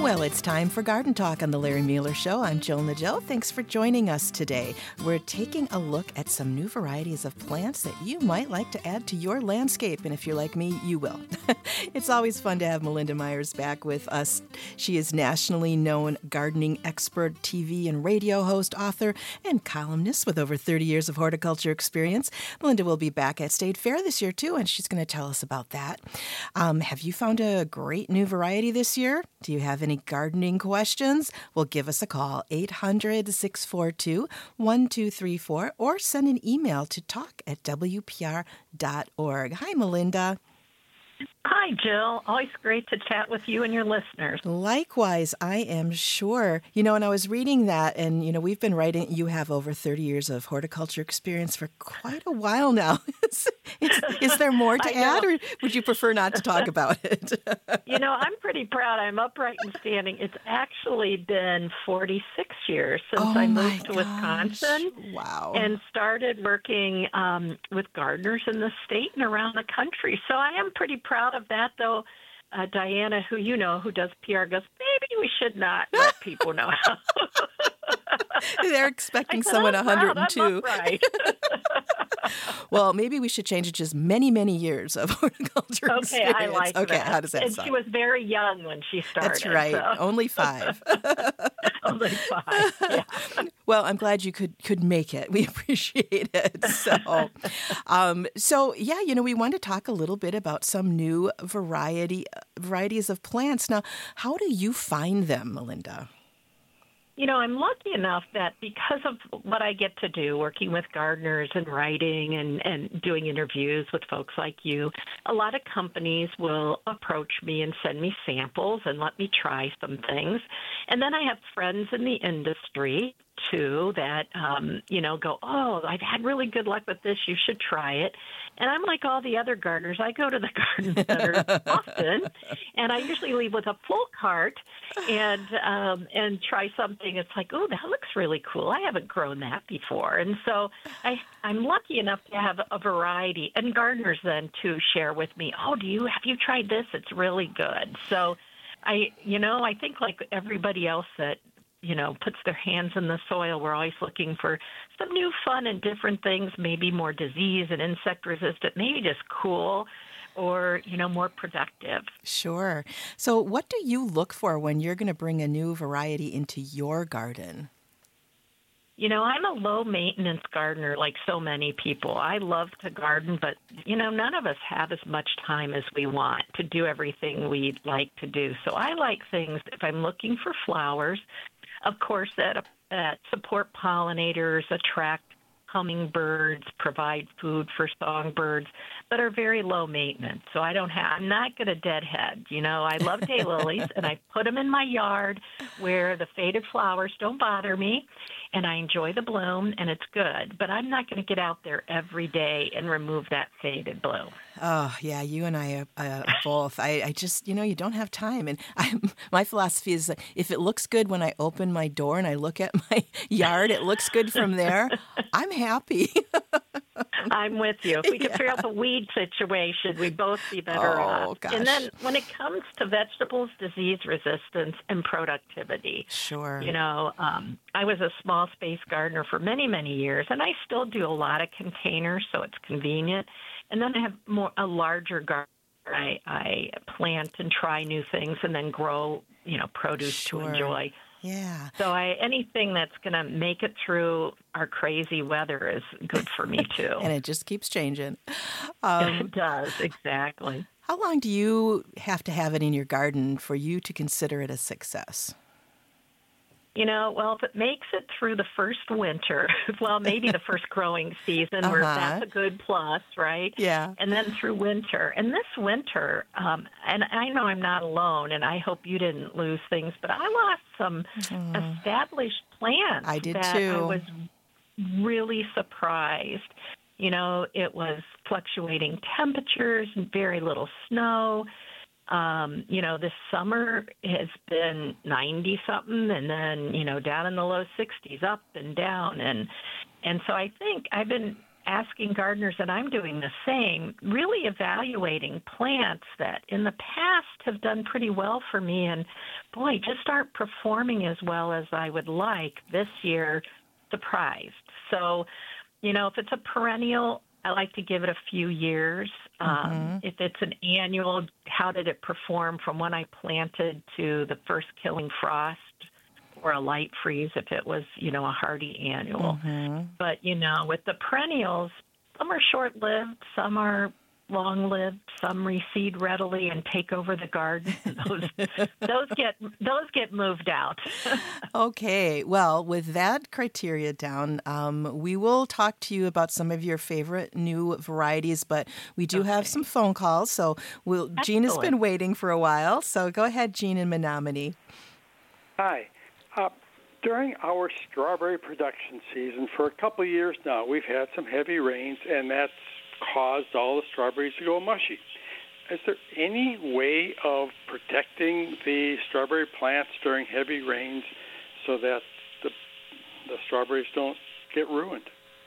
Well, it's time for Garden Talk on the Larry Mueller Show. I'm Jill Nadeau. Thanks for joining us today. We're taking a look at some new varieties of plants that you might like to add to your landscape. And if you're like me, you will. It's always fun to have Melinda Myers back with us. She is nationally known gardening expert, TV and radio host, author, and columnist with over 30 years of horticulture experience. Melinda will be back at State Fair this year, too, and she's going to tell us about that. Have you found a great new variety this year? Do you have any gardening questions? Well, give us a call, 800-642-1234, or send an email to talk@wpr.org. Hi, Melinda. Hi, Jill. Always great to chat with you and your listeners. Likewise, I am sure. And I was reading that, and, we've been writing, you have over 30 years of horticulture experience for quite a while now. Is there more to add, or would you prefer not to talk about it? I'm pretty proud. I'm upright and standing. It's actually been 46 years since I moved to Wisconsin. Wow. And started working with gardeners in the state and around the country. So I am pretty proud of that, though. Diana, who who does PR, goes, maybe we should not let people know how. They're expecting someone 102. Well, maybe we should change it to just many, many years of horticulture experience. I like that. Okay, how does that sound? And she was very young when she started. That's right. So. Only 5. Only 5, yeah. Well, I'm glad you could make it. We appreciate it. So, we want to talk a little bit about some new varieties of plants. Now, how do you find them, Melinda? I'm lucky enough that because of what I get to do, working with gardeners and writing and doing interviews with folks like you, a lot of companies will approach me and send me samples and let me try some things. And then I have friends in the industry, too, that, go, I've had really good luck with this. You should try it. And I'm like all the other gardeners. I go to the garden center often, and I usually leave with a full cart and try something. It's like, that looks really cool. I haven't grown that before. And so I'm lucky enough to have a variety. And gardeners then, too, share with me, have you tried this? It's really good. So I think like everybody else that puts their hands in the soil. We're always looking for some new fun and different things, maybe more disease and insect resistant, maybe just cool or, more productive. Sure. So what do you look for when you're going to bring a new variety into your garden? I'm a low-maintenance gardener like so many people. I love to garden, but, none of us have as much time as we want to do everything we'd like to do. So I like things, if I'm looking for flowers, of course, that support pollinators, attract hummingbirds, provide food for songbirds, but are very low maintenance. So I'm not going to deadhead. I love daylilies, and I put them in my yard where the faded flowers don't bother me, and I enjoy the bloom, and it's good. But I'm not going to get out there every day and remove that faded bloom. Oh, yeah, you and I are both. I just, you don't have time. And my philosophy is that if it looks good when I open my door and I look at my yard, it looks good from there, I'm happy. I'm with you. If we could figure out the weed situation, we'd both be better off. Gosh. And then when it comes to vegetables, disease resistance, and productivity. Sure. I was a small space gardener for many, many years, and I still do a lot of containers, so it's convenient. And then I have a larger garden. I plant and try new things and then grow, produce to enjoy. Yeah. So anything that's going to make it through our crazy weather is good for me, too. And it just keeps changing. It does, exactly. How long do you have to have it in your garden for you to consider it a success? If it makes it through the first winter, maybe the first growing season, where that's a good plus, right? Yeah. And then through winter. And this winter, and I know I'm not alone, and I hope you didn't lose things, but I lost some established plants. I did, that too. I was really surprised. It was fluctuating temperatures and very little snow. This summer has been 90-something, and then, down in the low 60s, up and down. And so I think I've been asking gardeners, and I'm doing the same, really evaluating plants that in the past have done pretty well for me and, boy, just aren't performing as well as I would like this year, surprised. So, if it's a perennial, I like to give it a few years. If it's an annual, how did it perform from when I planted to the first killing frost or a light freeze if it was, a hardy annual. But, with the perennials, some are short-lived, some are long-lived, some reseed readily and take over the garden. Those get moved out. Okay, well, with that criteria down, we will talk to you about some of your favorite new varieties, but we do have some phone calls, so Jean has been waiting for a while, so go ahead, Jean in Menominee. Hi. During our strawberry production season, for a couple of years now, we've had some heavy rains, and that's caused all the strawberries to go mushy. Is there any way of protecting the strawberry plants during heavy rains so that the strawberries don't get ruined?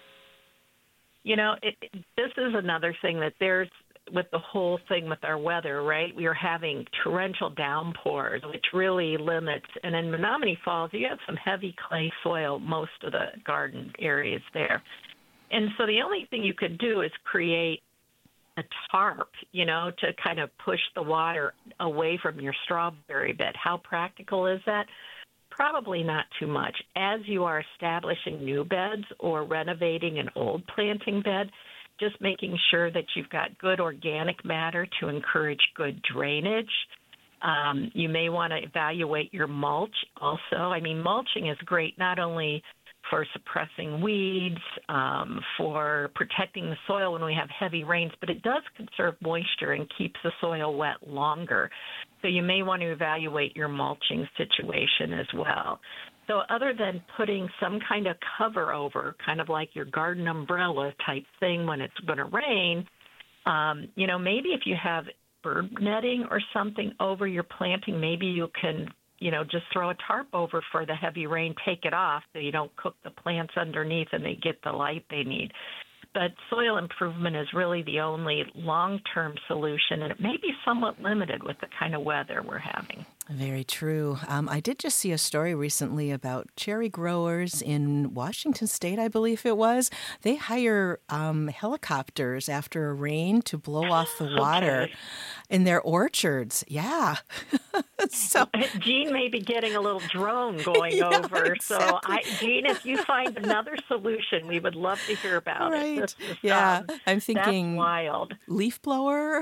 This is another thing that there's with the whole thing with our weather, right? We are having torrential downpours, which really limits. And in Menominee Falls, you have some heavy clay soil, most of the garden areas there. And so the only thing you could do is create a tarp, to kind of push the water away from your strawberry bed. How practical is that? Probably not too much. As you are establishing new beds or renovating an old planting bed, just making sure that you've got good organic matter to encourage good drainage. You may want to evaluate your mulch also. I mean, mulching is great not only for suppressing weeds, for protecting the soil when we have heavy rains, but it does conserve moisture and keeps the soil wet longer. So you may want to evaluate your mulching situation as well. So other than putting some kind of cover over, kind of like your garden umbrella type thing when it's going to rain, maybe if you have bird netting or something over your planting, maybe you can, just throw a tarp over for the heavy rain, take it off so you don't cook the plants underneath and they get the light they need. But soil improvement is really the only long-term solution, and it may be somewhat limited with the kind of weather we're having. Very true. I did just see a story recently about cherry growers in Washington State, I believe it was. They hire helicopters after a rain to blow off the water in their orchards. Yeah. So Jean may be getting a little drone going over. Exactly. So, Jean, if you find another solution, we would love to hear about it. Yeah. I'm thinking that's wild. Leaf blower,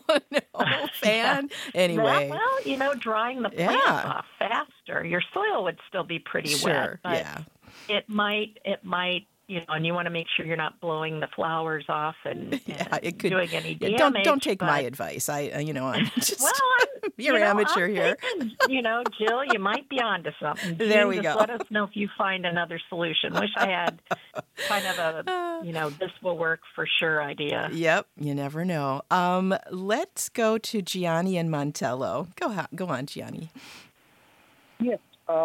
fan. Anyway. Well, drying the plants off faster. Your soil would still be pretty wet, but it might, and you want to make sure you're not blowing the flowers off and it could, doing any damage. Don't take my advice. I'm just you're amateur here. Thinking, Jill, you might be onto something. There we go. Let us know if you find another solution. Wish I had kind of a, this will work for sure idea. Yep, you never know. Let's go to Gianni and Montello. Go on, Gianni. Yes.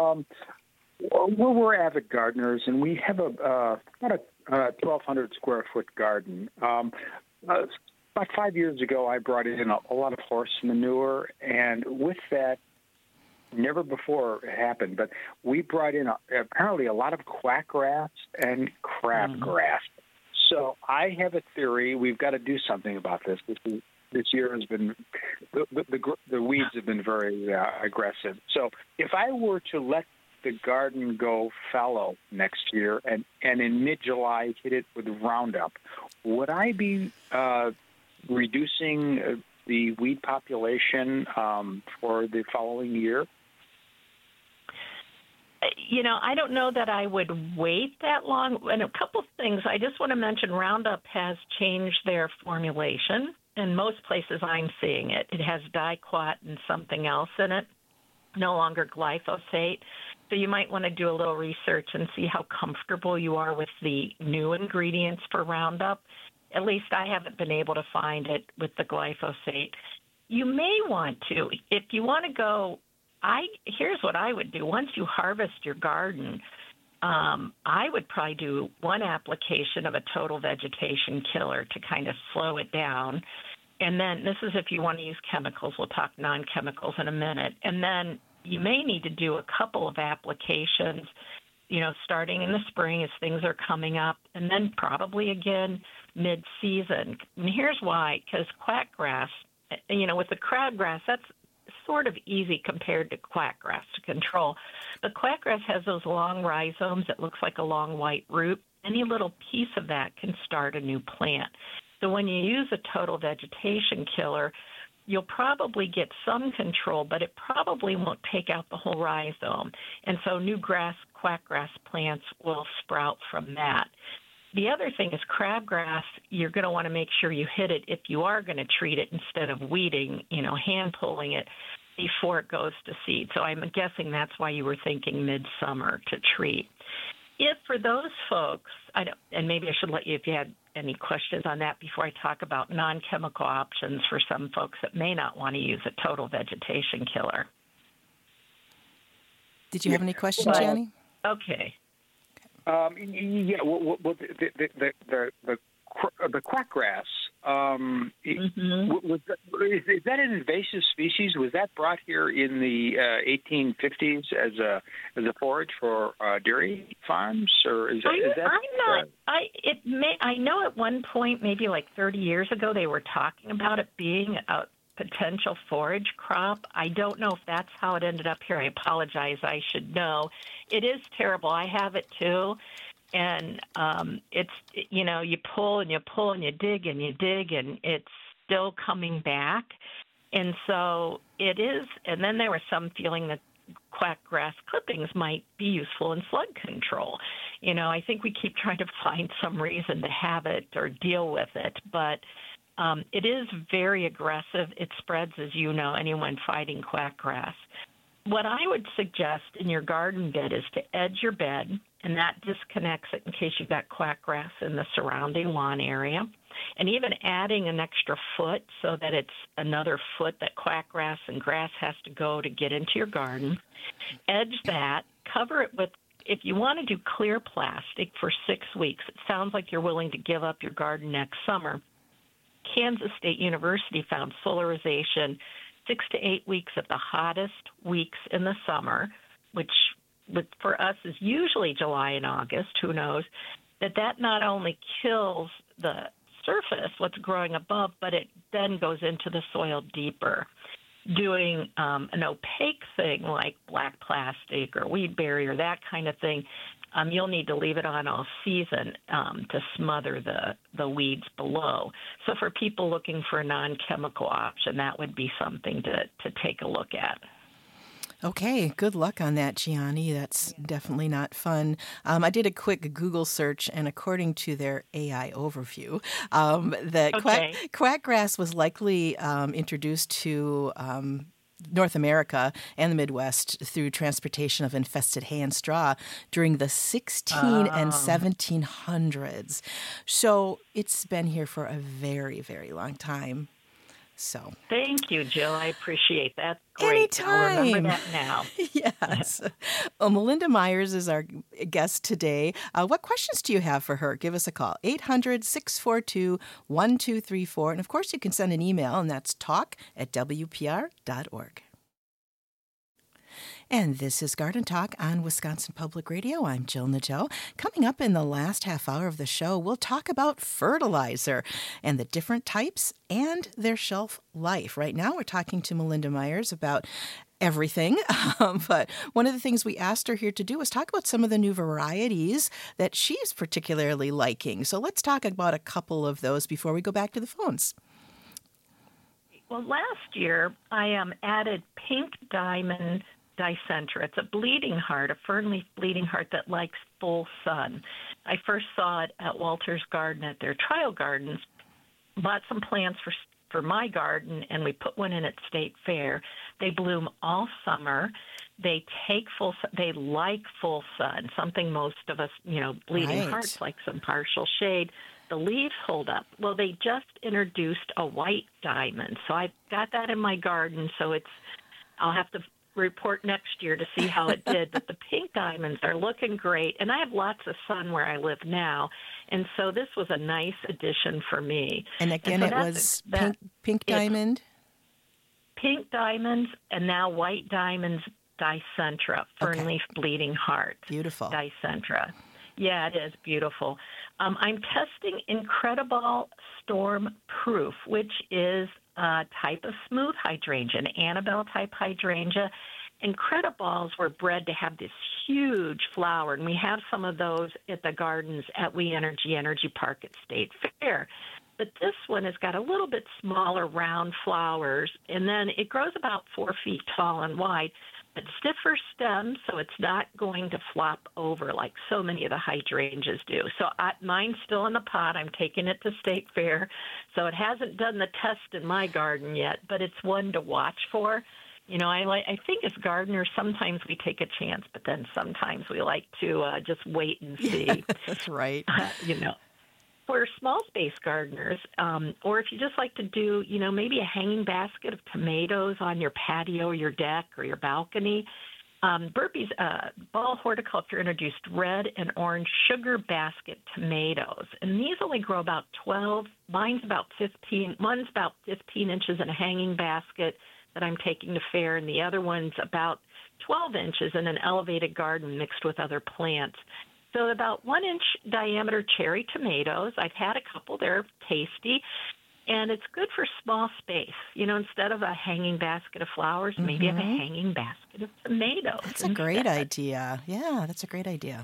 We're avid gardeners, and we have about a 1,200 square foot garden. About 5 years ago, I brought in a lot of horse manure, and with that, never before happened, but we brought in apparently a lot of quackgrass and crabgrass. So I have a theory. We've got to do something about this. This year has been the weeds have been very aggressive. So if I were to let the garden go fallow next year and in mid-July hit it with Roundup, would I be reducing the weed population for the following year? I don't know that I would wait that long. And a couple things. I just want to mention Roundup has changed their formulation. In most places I'm seeing it. It has diquat and something else in it, no longer glyphosate. So you might want to do a little research and see how comfortable you are with the new ingredients for Roundup. At least I haven't been able to find it with the glyphosate. You may want to, if you want to go, here's what I would do. Once you harvest your garden, I would probably do one application of a total vegetation killer to kind of slow it down. And then this is if you want to use chemicals. We'll talk non-chemicals in a minute. And then you may need to do a couple of applications, starting in the spring as things are coming up, and then probably again mid-season. And here's why, because quackgrass, with the crabgrass, that's sort of easy compared to quackgrass to control. But quackgrass has those long rhizomes. It looks like a long white root. Any little piece of that can start a new plant. So when you use a total vegetation killer, you'll probably get some control, but it probably won't take out the whole rhizome. And so new quackgrass plants will sprout from that. The other thing is crabgrass, you're going to want to make sure you hit it if you are going to treat it instead of weeding, hand pulling it before it goes to seed. So I'm guessing that's why you were thinking midsummer to treat. If for those folks, and maybe I should let you, if you had any questions on that before I talk about non-chemical options for some folks that may not want to use a total vegetation killer. Did you have any questions, Jenny? Okay. Yeah. Well, the quackgrass. Is that an invasive species? Was that brought here in the 1850s as a forage for dairy farms, or is that? I'm not. I know at one point, maybe like 30 years ago, they were talking about it being a potential forage crop. I don't know if that's how it ended up here. I apologize. I should know. It is terrible. I have it too. And it's, you pull and you pull and you dig and it's still coming back. And so it is. And then there was some feeling that quackgrass clippings might be useful in slug control. I think we keep trying to find some reason to have it or deal with it. But it is very aggressive. It spreads, as you know, anyone fighting quackgrass. What I would suggest in your garden bed is to edge your bed, and that disconnects it in case you've got quackgrass in the surrounding lawn area. And even adding an extra foot so that it's another foot that quackgrass and grass has to go to get into your garden. Edge that, cover it with, if you want to do clear plastic for 6 weeks, it sounds like you're willing to give up your garden next summer. Kansas State University found solarization 6 to 8 weeks at the hottest weeks in the summer, which for us is usually July and August, who knows, that not only kills the surface, what's growing above, but it then goes into the soil deeper. Doing an opaque thing like black plastic or weed barrier, that kind of thing, you'll need to leave it on all season to smother the weeds below. So for people looking for a non-chemical option, that would be something to take a look at. Okay, good luck on that, Gianni. That's definitely not fun. I did a quick Google search, and according to their AI overview, quackgrass was likely introduced to North America and the Midwest through transportation of infested hay and straw during the 16 and 1700s. So it's been here for a very, very long time. So thank you, Jill. I appreciate that. Great. Anytime. I'll remember that now. Yes. Well, Melinda Myers is our guest today. What questions do you have for her? Give us a call, 800-642-1234. And, of course, you can send an email, and that's talk@wpr.org. And this is Garden Talk on Wisconsin Public Radio. I'm Jill Nadeau. Coming up in the last half hour of the show, we'll talk about fertilizer and the different types and their shelf life. Right now, we're talking to Melinda Myers about everything. But one of the things we asked her here to do was talk about some of the new varieties that she's particularly liking. So let's talk about a couple of those before we go back to the phones. Well, last year, I added Pink Diamond Dicentra. It's a bleeding heart, a fern-leaf bleeding heart that likes full sun. I first saw it at Walter's Garden at their trial gardens, bought some plants for my garden, and we put one in at State Fair. They bloom all summer. They like full sun, something most of us, bleeding hearts like some partial shade. The leaves hold up. Well, they just introduced a white diamond, so I've got that in my garden, so I'll have to report next year to see how it did. But the pink diamonds are looking great, and I have lots of sun where I live now, and so this was a nice addition for me. And again, it was pink diamond? Pink diamonds, and now white diamonds, Dicentra, Fernleaf Bleeding Heart. Beautiful. Dicentra. Yeah, it is beautiful. I'm testing Incrediball Storm Proof, which is a type of smooth hydrangea, an Annabelle type hydrangea. Incrediballs were bred to have this huge flower, and we have some of those at the gardens at We Energy Park at State Fair. But this one has got a little bit smaller round flowers, and then it grows about 4 feet tall and wide, but stiffer stems, so it's not going to flop over like so many of the hydrangeas do. So mine's still in the pot. I'm taking it to State Fair, so it hasn't done the test in my garden yet, but it's one to watch for. You know, I think as gardeners, sometimes we take a chance, but then sometimes we like to just wait and see. Yeah, that's right. You know. For small space gardeners, or if you just like to do, you know, maybe a hanging basket of tomatoes on your patio, your deck, or your balcony, Burpee's Ball Horticulture introduced red and orange sugar basket tomatoes, and these only grow about 12. Mine's about 15. One's about 15 inches in a hanging basket that I'm taking to fair, and the other one's about 12 inches in an elevated garden mixed with other plants. So about 1 inch diameter cherry tomatoes. I've had a couple. They're tasty. And it's good for small space. You know, instead of a hanging basket of flowers, maybe have a hanging basket of tomatoes. That's a great idea. Yeah, that's a great idea.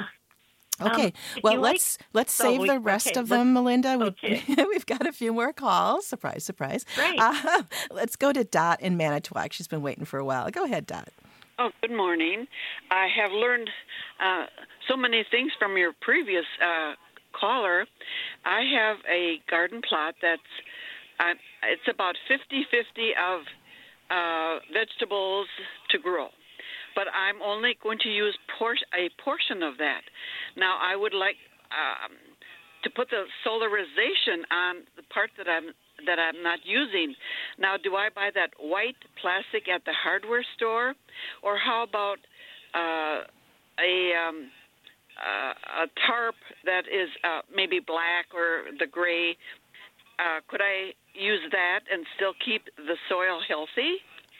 Okay, well, let's save the rest of them, Melinda. We've got a few more calls. Surprise, surprise. Great. Let's go to Dot in Manitowoc. She's been waiting for a while. Go ahead, Dot. Oh, good morning. I have learned so many things from your previous caller. I have a garden plot that's it's about 50-50 of vegetables to grow, but I'm only going to use a portion of that. Now, I would like to put the solarization on the part that I'm not using. Now, do I buy that white plastic at the hardware store, or how about a tarp that is maybe black or the gray? Could I use that and still keep the soil healthy?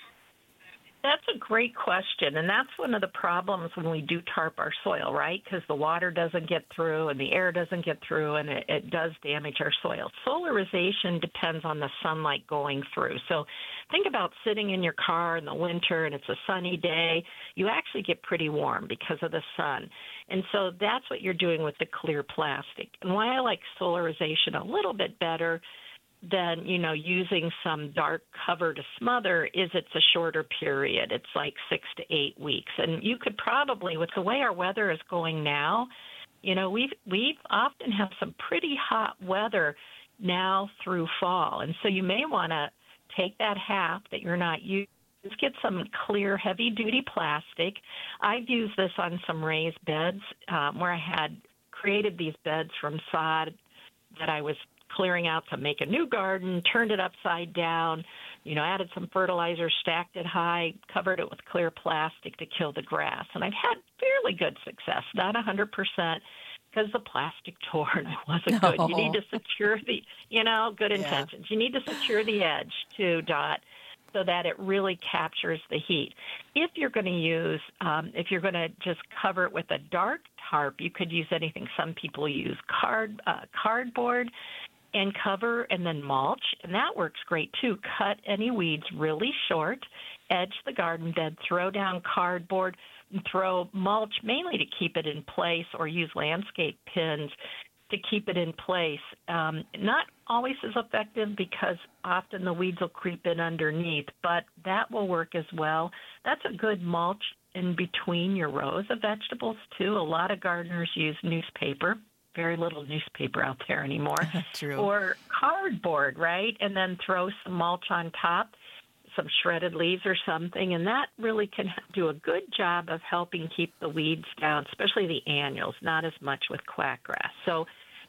That's a great question, and that's one of the problems when we do tarp our soil, right? Because the water doesn't get through and the air doesn't get through, and it does damage our soil. Solarization depends on the sunlight going through. So think about sitting in your car in the winter and it's a sunny day. You actually get pretty warm because of the sun. And so that's what you're doing with the clear plastic. And why I like solarization a little bit better than, you know, using some dark cover to smother is it's a shorter period. It's like 6 to 8 weeks. And you could probably, with the way our weather is going now, you know, we've often have some pretty hot weather now through fall. And so you may want to take that half that you're not using, just get some clear, heavy-duty plastic. I've used this on some raised beds where I had created these beds from sod that I was clearing out to make a new garden, turned it upside down, you know, added some fertilizer, stacked it high, covered it with clear plastic to kill the grass. And I've had fairly good success, not 100%, because the plastic tore and it wasn't good. You need to secure the, you know, good intentions. You need to secure the edge too, Dot, so that it really captures the heat. If you're going to use, if you're going to just cover it with a dark tarp, you could use anything. Some people use cardboard and cover and then mulch, and that works great too. Cut any weeds really short, edge the garden bed, throw down cardboard, and throw mulch mainly to keep it in place, or use landscape pins to keep it in place. Not always as effective because often the weeds will creep in underneath, but that will work as well. That's a good mulch in between your rows of vegetables too. A lot of gardeners use newspaper. Very little newspaper out there anymore. True. Or cardboard, right? And then throw some mulch on top, some shredded leaves or something, and that really can do a good job of helping keep the weeds down, especially the annuals, not as much with quackgrass. So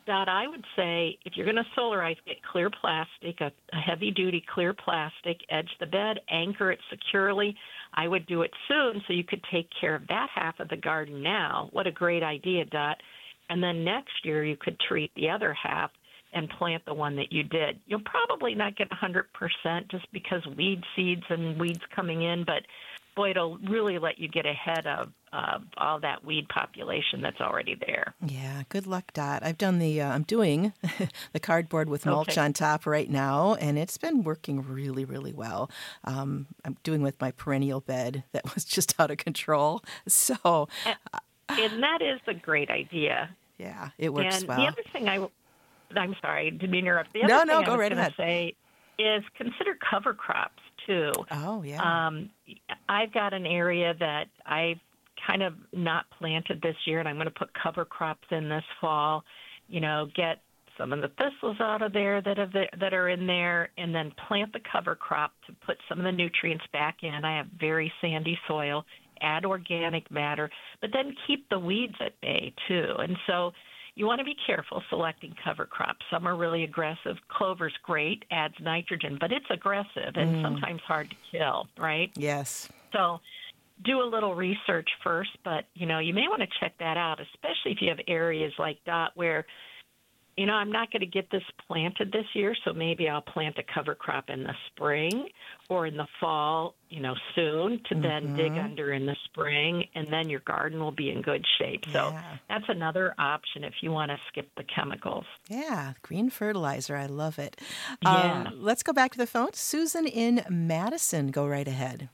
Dot, I would say if you're going to solarize, get clear plastic, a heavy-duty clear plastic, edge the bed, anchor it securely. I would do it soon so you could take care of that half of the garden now. What a great idea, Dot. And then next year you could treat the other half and plant the one that you did. You'll probably not get 100% just because weed seeds and weeds coming in, but boy, it'll really let you get ahead of all that weed population that's already there. Yeah, good luck, Dot. I've done I'm doing the cardboard with mulch on top right now, and it's been working really, really well. I'm doing with my perennial bed that was just out of control. So, and that is a great idea. Yeah, it works and well. The other thing I'm sorry, didn't interrupt. The other thing go right ahead. Say is consider cover crops too. Oh, yeah. I've got an area that I've kind of not planted this year, and I'm going to put cover crops in this fall. Get some of the thistles out of there that are in there, and then plant the cover crop to put some of the nutrients back in. I have very sandy soil. Add organic matter, but then keep the weeds at bay too. And so you want to be careful selecting cover crops. Some are really aggressive. Clover's great, adds nitrogen, but it's aggressive and sometimes hard to kill, right? Yes. So do a little research first, but, you may want to check that out, especially if you have areas like Dot where, I'm not going to get this planted this year, so maybe I'll plant a cover crop in the spring or in the fall, soon to then dig under in the spring, and then your garden will be in good shape. So that's another option if you want to skip the chemicals. Yeah, green fertilizer. I love it. Yeah. Let's go back to the phone. Susan in Madison, go right ahead.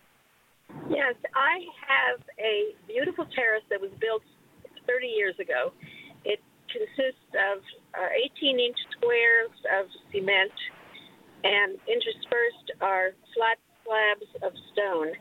Yes, I have a beautiful terrace that was built 30 years ago. It consists of 18-inch squares of cement, and interspersed are flat slabs of stone.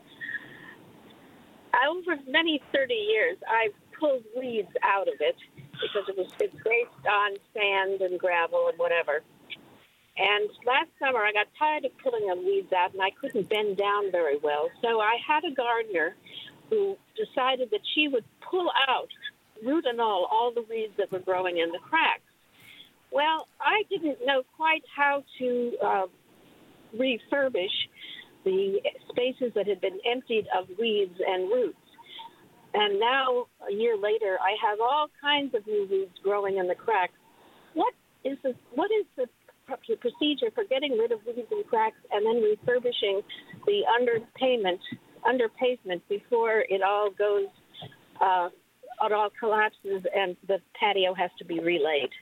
Over many 30 years, I've pulled weeds out of it because it's based on sand and gravel and whatever. And last summer, I got tired of pulling the weeds out, and I couldn't bend down very well. So I had a gardener who decided that she would pull out, root and all the weeds that were growing in the cracks. Well, I didn't know quite how to refurbish the spaces that had been emptied of weeds and roots. And now, a year later, I have all kinds of new weeds growing in the cracks. What is the procedure for getting rid of weeds and cracks and then refurbishing the under pavement before it all goes, it all collapses and the patio has to be relaid?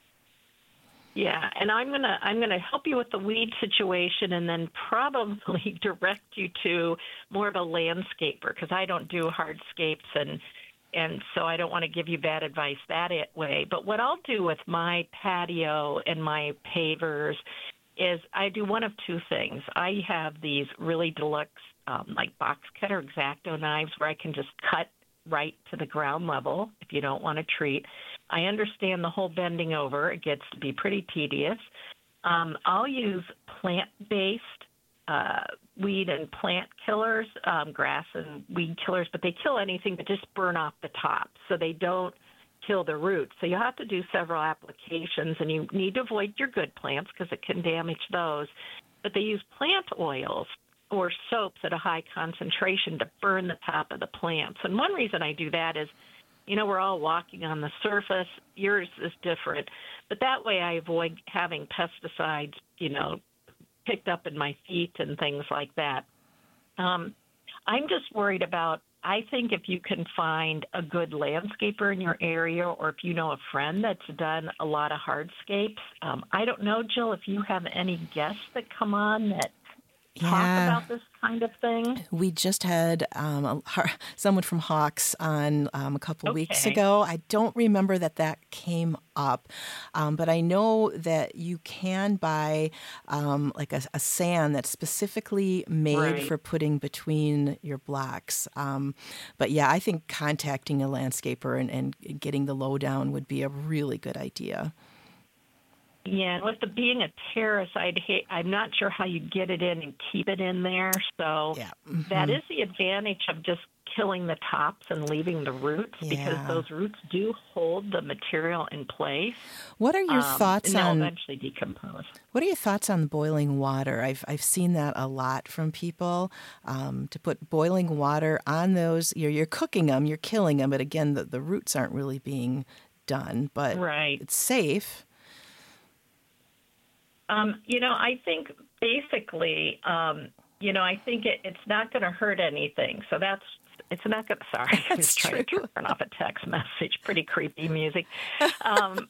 Yeah, and I'm gonna help you with the weed situation, and then probably direct you to more of a landscaper because I don't do hardscapes, and so I don't want to give you bad advice that way. But what I'll do with my patio and my pavers is I do one of two things. I have these really deluxe like box cutter X-Acto knives where I can just cut right to the ground level if you don't want to treat. I understand the whole bending over. It gets to be pretty tedious. I'll use plant-based weed and plant killers, grass and weed killers, but they kill anything but just burn off the top, so they don't kill the roots. So you have to do several applications, and you need to avoid your good plants because it can damage those. But they use plant oils or soaps at a high concentration to burn the top of the plants. And one reason I do that is, we're all walking on the surface. Yours is different. But that way I avoid having pesticides, picked up in my feet and things like that. I'm just worried about, I think if you can find a good landscaper in your area or if you know a friend that's done a lot of hardscapes. I don't know, Jill, if you have any guests that come on that talk about this kind of thing. We just had someone from Hawks on a couple weeks ago. I don't remember that came up, but I know that you can buy like a sand that's specifically made for putting between your blocks. But yeah, I think contacting a landscaper and getting the lowdown would be a really good idea. Yeah, and with the being a terrace, I'm not sure how you get it in and keep it in there. So Yeah. that is the advantage of just killing the tops and leaving the roots, because Yeah. those roots do hold the material in place. What are your thoughts and they'll on eventually decompose. What are your thoughts on boiling water? I've seen that a lot from people, to put boiling water on those. You're cooking them, you're killing them, but again, the roots aren't really being done, but Right. it's safe. I think basically, I think it's not going to hurt anything. So it's not going to, sorry, I'm That's just trying true. to turn off a text message. Pretty creepy music. I'm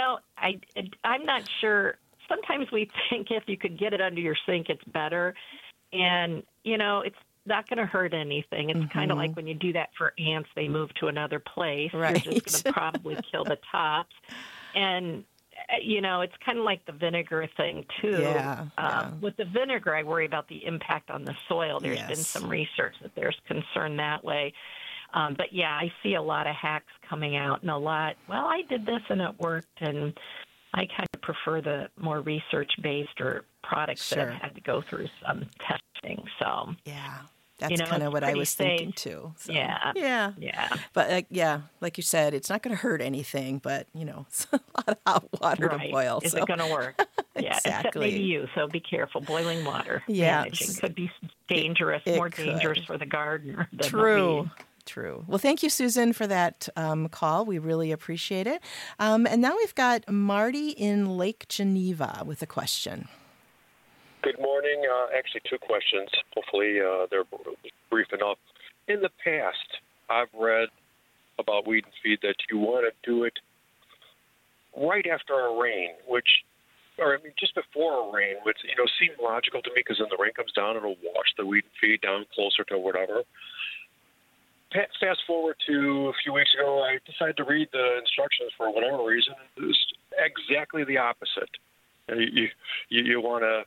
not sure. Sometimes we think if you could get it under your sink, it's better. And, it's not going to hurt anything. It's kind of like when you do that for ants, they move to another place. Right. You're just going to probably kill the tops. And, it's kind of like the vinegar thing, too. Yeah. With the vinegar, I worry about the impact on the soil. There's been Yes. some research that there's concern that way. But, yeah, I see a lot of hacks coming out and I did this and it worked. And I kind of prefer the more research-based or products Sure. that have had to go through some testing. So, Yeah. That's kind of it's what I pretty was safe. thinking too. So, Yeah. Yeah. Yeah. But like you said, it's not going to hurt anything, but it's a lot of hot water Right. to boil. Is so. it going to work? Yeah, except Exactly. maybe you. So be careful. Boiling water Yeah. managing could be dangerous, It more could. dangerous for the gardener than the True. weed. True. Well, thank you, Susan, for that call. We really appreciate it. And now we've got Marty in Lake Geneva with a question. Good morning. Actually, two questions. Hopefully, they're brief enough. In the past, I've read about weed and feed that you want to do it right after a rain, just before a rain, which seemed logical to me because when the rain comes down, it'll wash the weed and feed down closer to whatever. Fast forward to a few weeks ago, I decided to read the instructions for whatever reason. It was exactly the opposite. You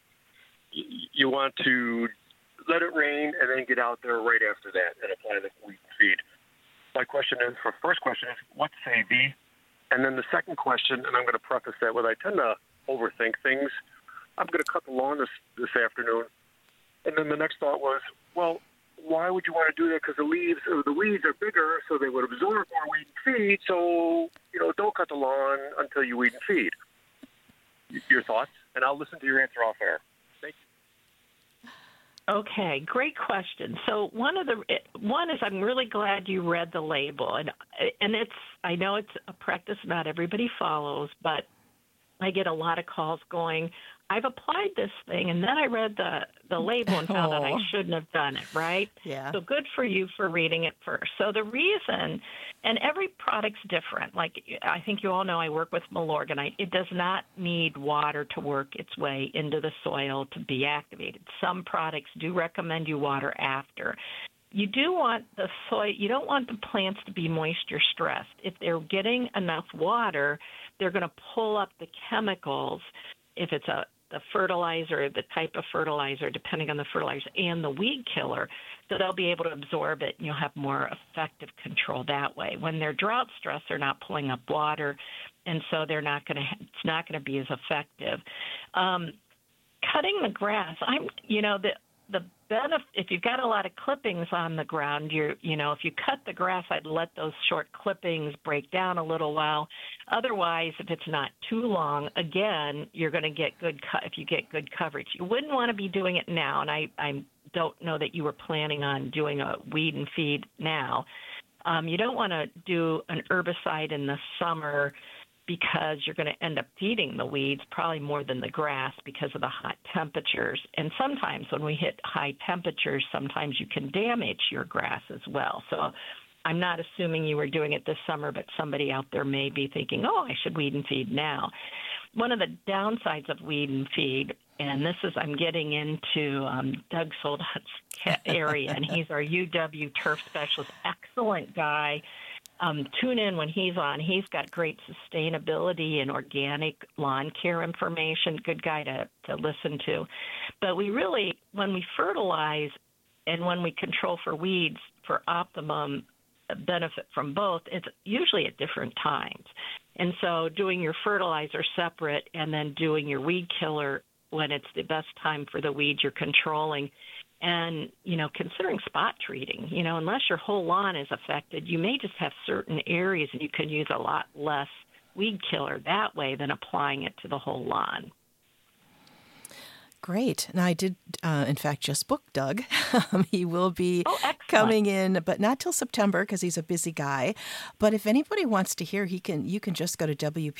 want to let it rain and then get out there right after that and apply the weed and feed. My first question is, what's AB? And then the second question, and I'm going to preface that with I tend to overthink things. I'm going to cut the lawn this afternoon. And then the next thought was, well, why would you want to do that? Because the weeds are bigger, so they would absorb more weed and feed. So, don't cut the lawn until you weed and feed. Your thoughts? And I'll listen to your answer off air. Thank you. Okay, great question. So one is I'm really glad you read the label, and I know it's a practice not everybody follows, but I get a lot of calls going, I've applied this thing, and then I read the label and found out I shouldn't have done it, right? Yeah. So good for you for reading it first. So the reason, and every product's different. Like I think you all know I work with Milorganite. It does not need water to work its way into the soil to be activated. Some products do recommend you water after. You do want the soil, you don't want the plants to be moisture stressed. If they're getting enough water, they're going to pull up the chemicals, if it's the fertilizer, the type of fertilizer, depending on the fertilizer, and the weed killer, so they'll be able to absorb it, and you'll have more effective control that way. When they're drought stressed, they're not pulling up water, and so it's not going to be as effective. Cutting the grass, the benefit, if you've got a lot of clippings on the ground, if you cut the grass, I'd let those short clippings break down a little while. Otherwise, if it's not too long, again, you're going to get if you get good coverage. You wouldn't want to be doing it now, and I don't know that you were planning on doing a weed and feed now. You don't want to do an herbicide in the summer because you're going to end up feeding the weeds probably more than the grass because of the hot temperatures. And sometimes when we hit high temperatures, sometimes you can damage your grass as well. So I'm not assuming you were doing it this summer, but somebody out there may be thinking, I should weed and feed now. One of the downsides of weed and feed, and I'm getting into Doug Soldot's area, and he's our UW turf specialist, excellent guy. Tune in when he's on. He's got great sustainability and organic lawn care information. Good guy to listen to. But when we fertilize and when we control for weeds for optimum benefit from both, it's usually at different times. And so doing your fertilizer separate and then doing your weed killer when it's the best time for the weeds you're controlling. And, considering spot treating, unless your whole lawn is affected, you may just have certain areas and you can use a lot less weed killer that way than applying it to the whole lawn. Great. And I did, in fact, just book Doug. He will be coming in, but not till September because he's a busy guy. But if anybody wants to hear, you can just go to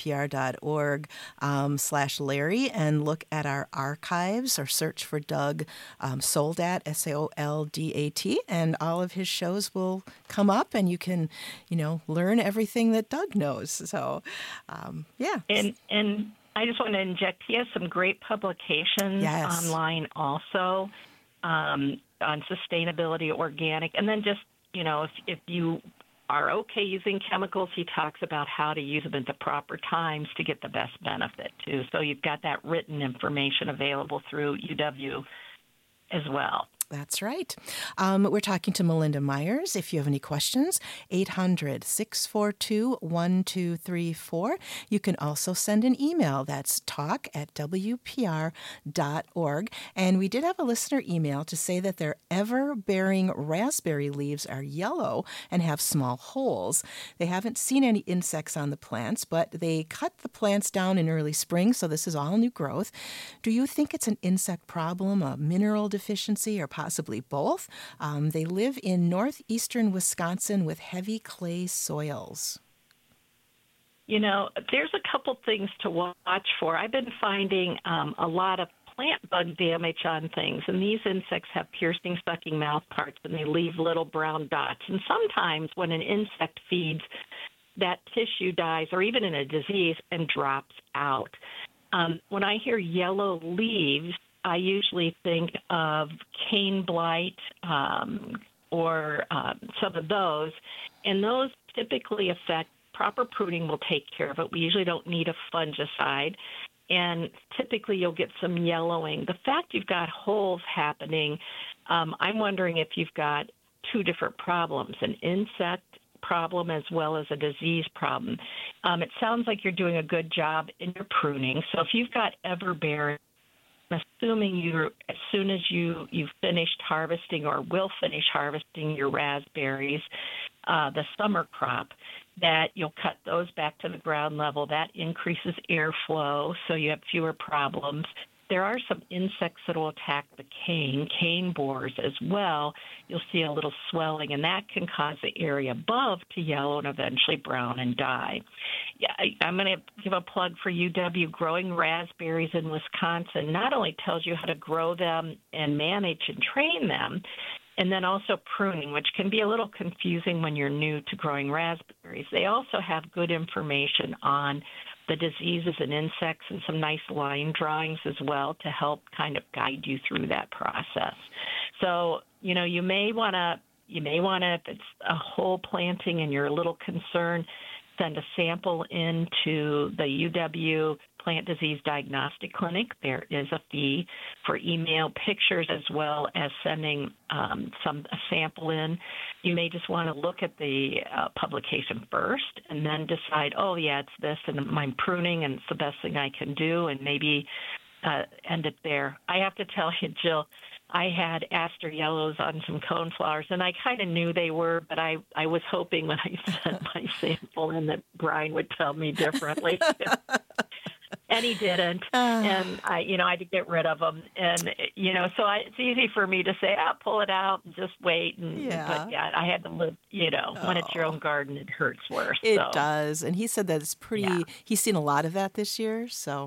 WPR.org/Larry and look at our archives or search for Doug Soldat, Soldat, and all of his shows will come up and you can, learn everything that Doug knows. So, yeah. And I just want to inject, he has some great publications online also on sustainability, organic, and then just, if you are okay using chemicals, he talks about how to use them at the proper times to get the best benefit too. So you've got that written information available through UW as well. That's right. We're talking to Melinda Myers. If you have any questions, 800-642-1234. You can also send an email. That's talk@WPR.org. And we did have a listener email to say that their ever-bearing raspberry leaves are yellow and have small holes. They haven't seen any insects on the plants, but they cut the plants down in early spring, so this is all new growth. Do you think it's an insect problem, a mineral deficiency, or possibly both? They live in northeastern Wisconsin with heavy clay soils. There's a couple things to watch for. I've been finding a lot of plant bug damage on things, and these insects have piercing, sucking mouth parts, and they leave little brown dots. And sometimes when an insect feeds, that tissue dies, or even in a disease, and drops out. When I hear yellow leaves, I usually think of cane blight or some of those, and those typically affect. Proper pruning will take care of it. We usually don't need a fungicide, and typically you'll get some yellowing. The fact you've got holes happening, I'm wondering if you've got two different problems, an insect problem as well as a disease problem. It sounds like you're doing a good job in your pruning. So if you've got everbearing, assuming as soon as you've finished harvesting or will finish harvesting your raspberries, the summer crop, that you'll cut those back to the ground level. That increases airflow, so you have fewer problems. There are some insects that will attack the cane borers as well. You'll see a little swelling, and that can cause the area above to yellow and eventually brown and die. Yeah, I'm going to give a plug for UW. Growing raspberries in Wisconsin not only tells you how to grow them and manage and train them, and then also pruning, which can be a little confusing when you're new to growing raspberries. They also have good information on the diseases and insects and some nice line drawings as well to help kind of guide you through that process. So, you may want to, if it's a whole planting and you're a little concerned, send a sample into the UW Plant Disease Diagnostic Clinic. There is a fee for email pictures as well as sending a sample in. You may just want to look at the publication first and then decide, oh, yeah, it's this, and I'm pruning, and it's the best thing I can do, and maybe end it there. I have to tell you, Jill, I had aster yellows on some coneflowers, and I kind of knew they were, but I was hoping when I sent my sample in that Brian would tell me differently. And he didn't, and I had to get rid of them, and so it's easy for me to say, pull it out and just wait, but I had to live. When it's your own garden, it hurts worse. It does, and he said that it's pretty. Yeah. He's seen a lot of that this year, so.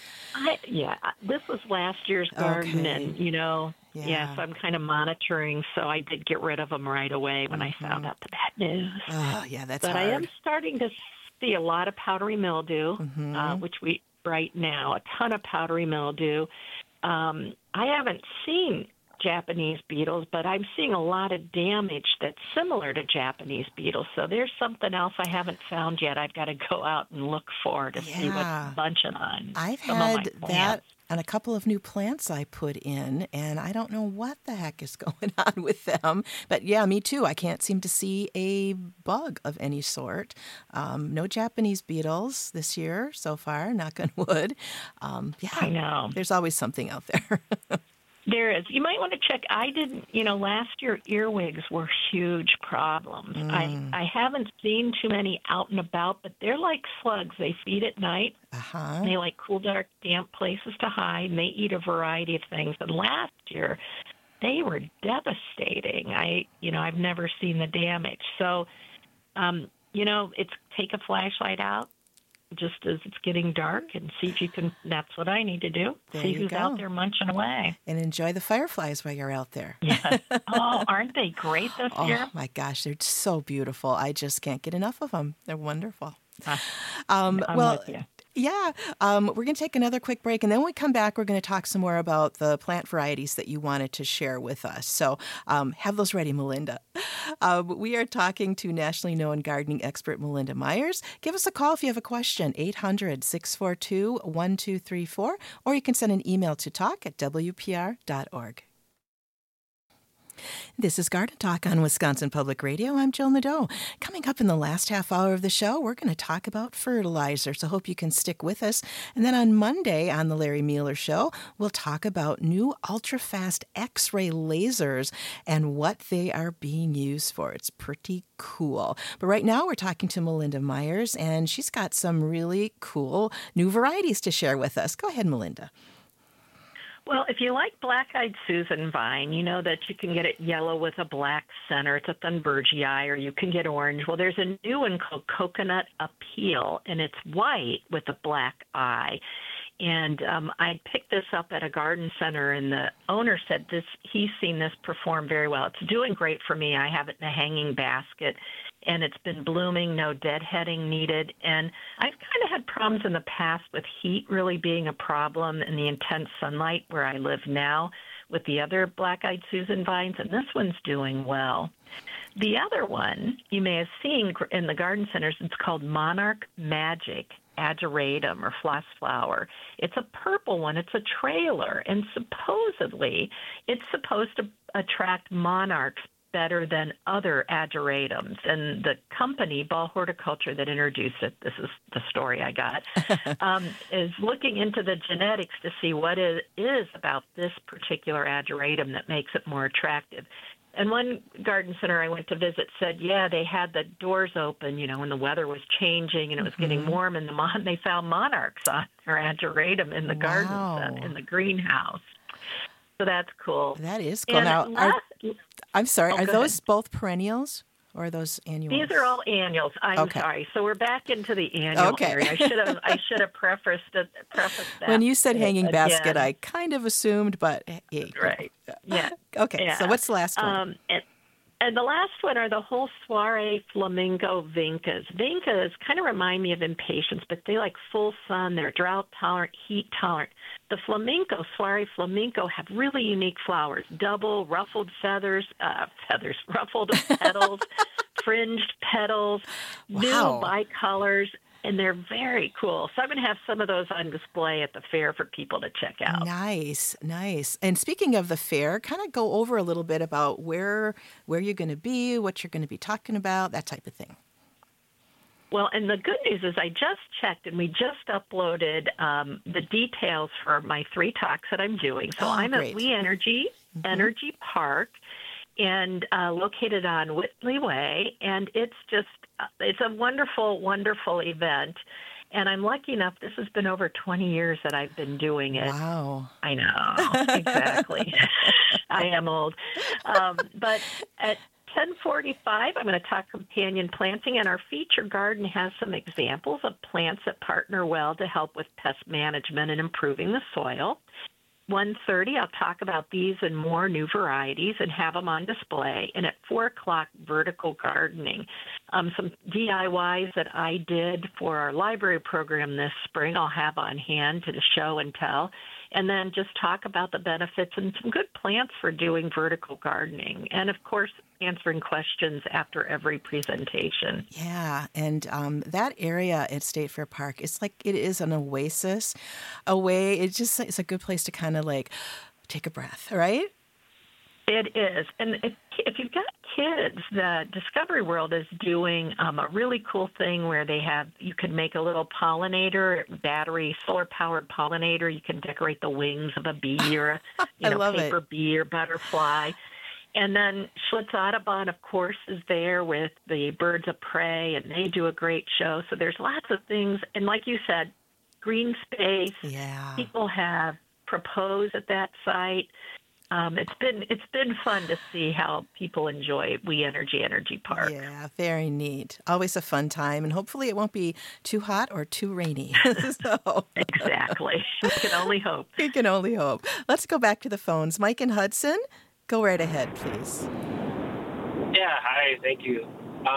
This was last year's garden, and so I'm kind of monitoring. So I did get rid of them right away when I found out the bad news. That's but hard. I am starting to see a lot of powdery mildew, which we. Right now, a ton of powdery mildew. I haven't seen Japanese beetles, but I'm seeing a lot of damage that's similar to Japanese beetles. So there's something else I haven't found yet. I've got to go out and look for to see what's bunching on. I've had that and a couple of new plants I put in, and I don't know what the heck is going on with them. But yeah, me too. I can't seem to see a bug of any sort. No Japanese beetles this year so far, knock on wood. Yeah, I know. There's always something out there. There is. You might want to check. I didn't, last year earwigs were huge problems. I haven't seen too many out and about, but they're like slugs. They feed at night. Uh-huh. They like cool, dark, damp places to hide, and they eat a variety of things. And last year, they were devastating. I've never seen the damage. So, it's take a flashlight out just as it's getting dark and see if you can, that's what I need to do. There see you who's go. out there munching away. And enjoy the fireflies while you're out there. Yeah. Oh, aren't they great this year? Oh, my gosh, they're so beautiful. I just can't get enough of them. They're wonderful. I'm with you. Yeah, we're going to take another quick break, and then when we come back, we're going to talk some more about the plant varieties that you wanted to share with us. So have those ready, Melinda. We are talking to nationally known gardening expert Melinda Myers. Give us a call if you have a question, 800-642-1234, or you can send an email to talk@wpr.org. This is Garden Talk on Wisconsin Public Radio. I'm Jill Nadeau. Coming up in the last half hour of the show, we're going to talk about fertilizer, so hope you can stick with us. And then on Monday on the Larry Mueller Show, we'll talk about new ultra-fast X-ray lasers and what they are being used for. It's pretty cool. But right now we're talking to Melinda Myers, and she's got some really cool new varieties to share with us. Go ahead, Melinda. Well, if you like black-eyed Susan vine, you know that you can get it yellow with a black center. It's a Thunbergii, or you can get orange. Well, there's a new one called Coconut Appeal, and it's white with a black eye. And I picked this up at a garden center, and the owner said he's seen this perform very well. It's doing great for me. I have it in a hanging basket, and it's been blooming, no deadheading needed. And I've kind of had problems in the past with heat really being a problem and the intense sunlight where I live now with the other black-eyed Susan vines, and this one's doing well. The other one you may have seen in the garden centers, it's called Monarch Magic Ageratum or floss flower. It's a purple one. It's a trailer, and supposedly it's supposed to attract monarchs better than other ageratums. And the company, Ball Horticulture, that introduced it, this is the story I got, is looking into the genetics to see what it is about this particular ageratum that makes it more attractive. And one garden center I went to visit said, yeah, they had the doors open, when the weather was changing and it was getting warm, and they found monarchs on their ageratum in the garden, in the greenhouse. So that's cool. That is cool. Now, I'm sorry, are those both perennials or are those annuals? These are all annuals. I'm sorry. So we're back into the annual area. I should have prefaced that. When you said hanging basket, I kind of assumed, but hey. Right. Yeah. Okay. Yeah. So what's the last one? And the last one are the whole Soiree Flamingo Vincas. Vincas kind of remind me of impatiens, but they like full sun. They're drought tolerant, heat tolerant. The flamenco, Soiree Flamenco, have really unique flowers: double ruffled ruffled petals, fringed petals, new bicolors. And they're very cool. So I'm going to have some of those on display at the fair for people to check out. Nice. And speaking of the fair, kind of go over a little bit about where you're going to be, what you're going to be talking about, that type of thing. Well, and the good news is I just checked, and we just uploaded the details for my 3 talks that I'm doing. So I'm great. at We Energy Park, and located on Whitley Way, and it's a wonderful, wonderful event. And I'm lucky enough, this has been over 20 years that I've been doing it. Wow. I know, exactly. I am old. But at 10:45, I'm going to talk companion planting, and our feature garden has some examples of plants that partner well to help with pest management and improving the soil. 1:30, I'll talk about these and more new varieties and have them on display. And at 4 o'clock, vertical gardening. Some DIYs that I did for our library program this spring I'll have on hand to show and tell. and then just talk about the benefits and some good plants for doing vertical gardening. And, of course, answering questions after every presentation. Yeah, and that area at State Fair Park, it's like it is an oasis, it's a good place to kind of like take a breath, right? It is. And if you've got kids, the Discovery World is doing a really cool thing where you can make a little pollinator, battery, solar-powered pollinator. You can decorate the wings of a bee or a paper bee or butterfly. And then Schlitz Audubon, of course, is there with the Birds of Prey, and they do a great show. So there's lots of things. And like you said, green space. Yeah. People have proposed at that site. It's been fun to see how people enjoy We Energy Park. Yeah, very neat. Always a fun time, and hopefully it won't be too hot or too rainy. Exactly. We can only hope. We can only hope. Let's go back to the phones. Mike and Hudson, go right ahead, please. Yeah, hi, thank you.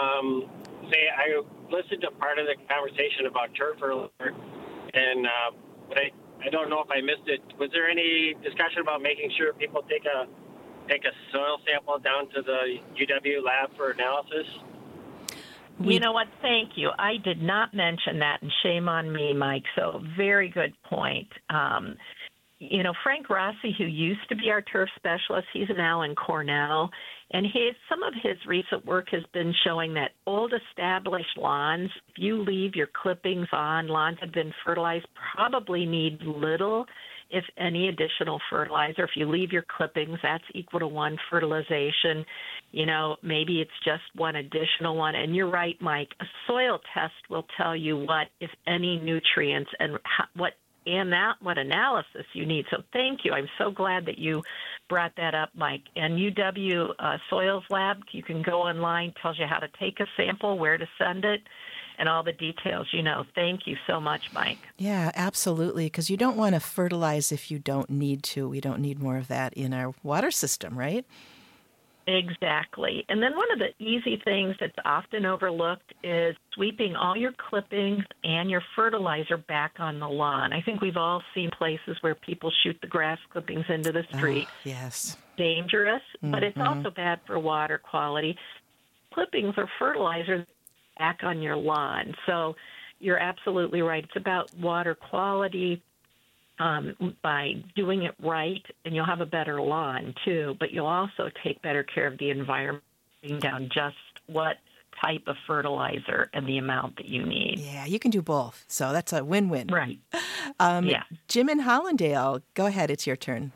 I listened to part of the conversation about turf earlier, and but I don't know if I missed it. Was there any discussion about making sure people take a soil sample down to the UW lab for analysis? You know what? Thank you. I did not mention that, and shame on me, Mike. So very good point. Frank Rossi, who used to be our turf specialist, he's now in Cornell, and some of his recent work has been showing that old established lawns, if you leave your clippings on, lawns have been fertilized, probably need little, if any, additional fertilizer. If you leave your clippings, that's equal to one fertilization. Maybe it's just one additional one. And you're right, Mike, a soil test will tell you what, if any, nutrients and what analysis you need. So thank you. I'm so glad that you brought that up, Mike. And UW Soils Lab, you can go online, tells you how to take a sample, where to send it, and all the details. Thank you so much, Mike. Yeah, absolutely, because you don't want to fertilize if you don't need to. We don't need more of that in our water system, right? Exactly. And then one of the easy things that's often overlooked is sweeping all your clippings and your fertilizer back on the lawn. I think we've all seen places where people shoot the grass clippings into the street. Oh, yes. Dangerous, but it's also bad for water quality. Clippings or fertilizers back on your lawn. So you're absolutely right. It's about water quality. By doing it right, and you'll have a better lawn, too, but you'll also take better care of the environment, bring down just what type of fertilizer and the amount that you need. Yeah, you can do both, so that's a win-win. Right. Yeah. Jim in Hollandale, go ahead, it's your turn.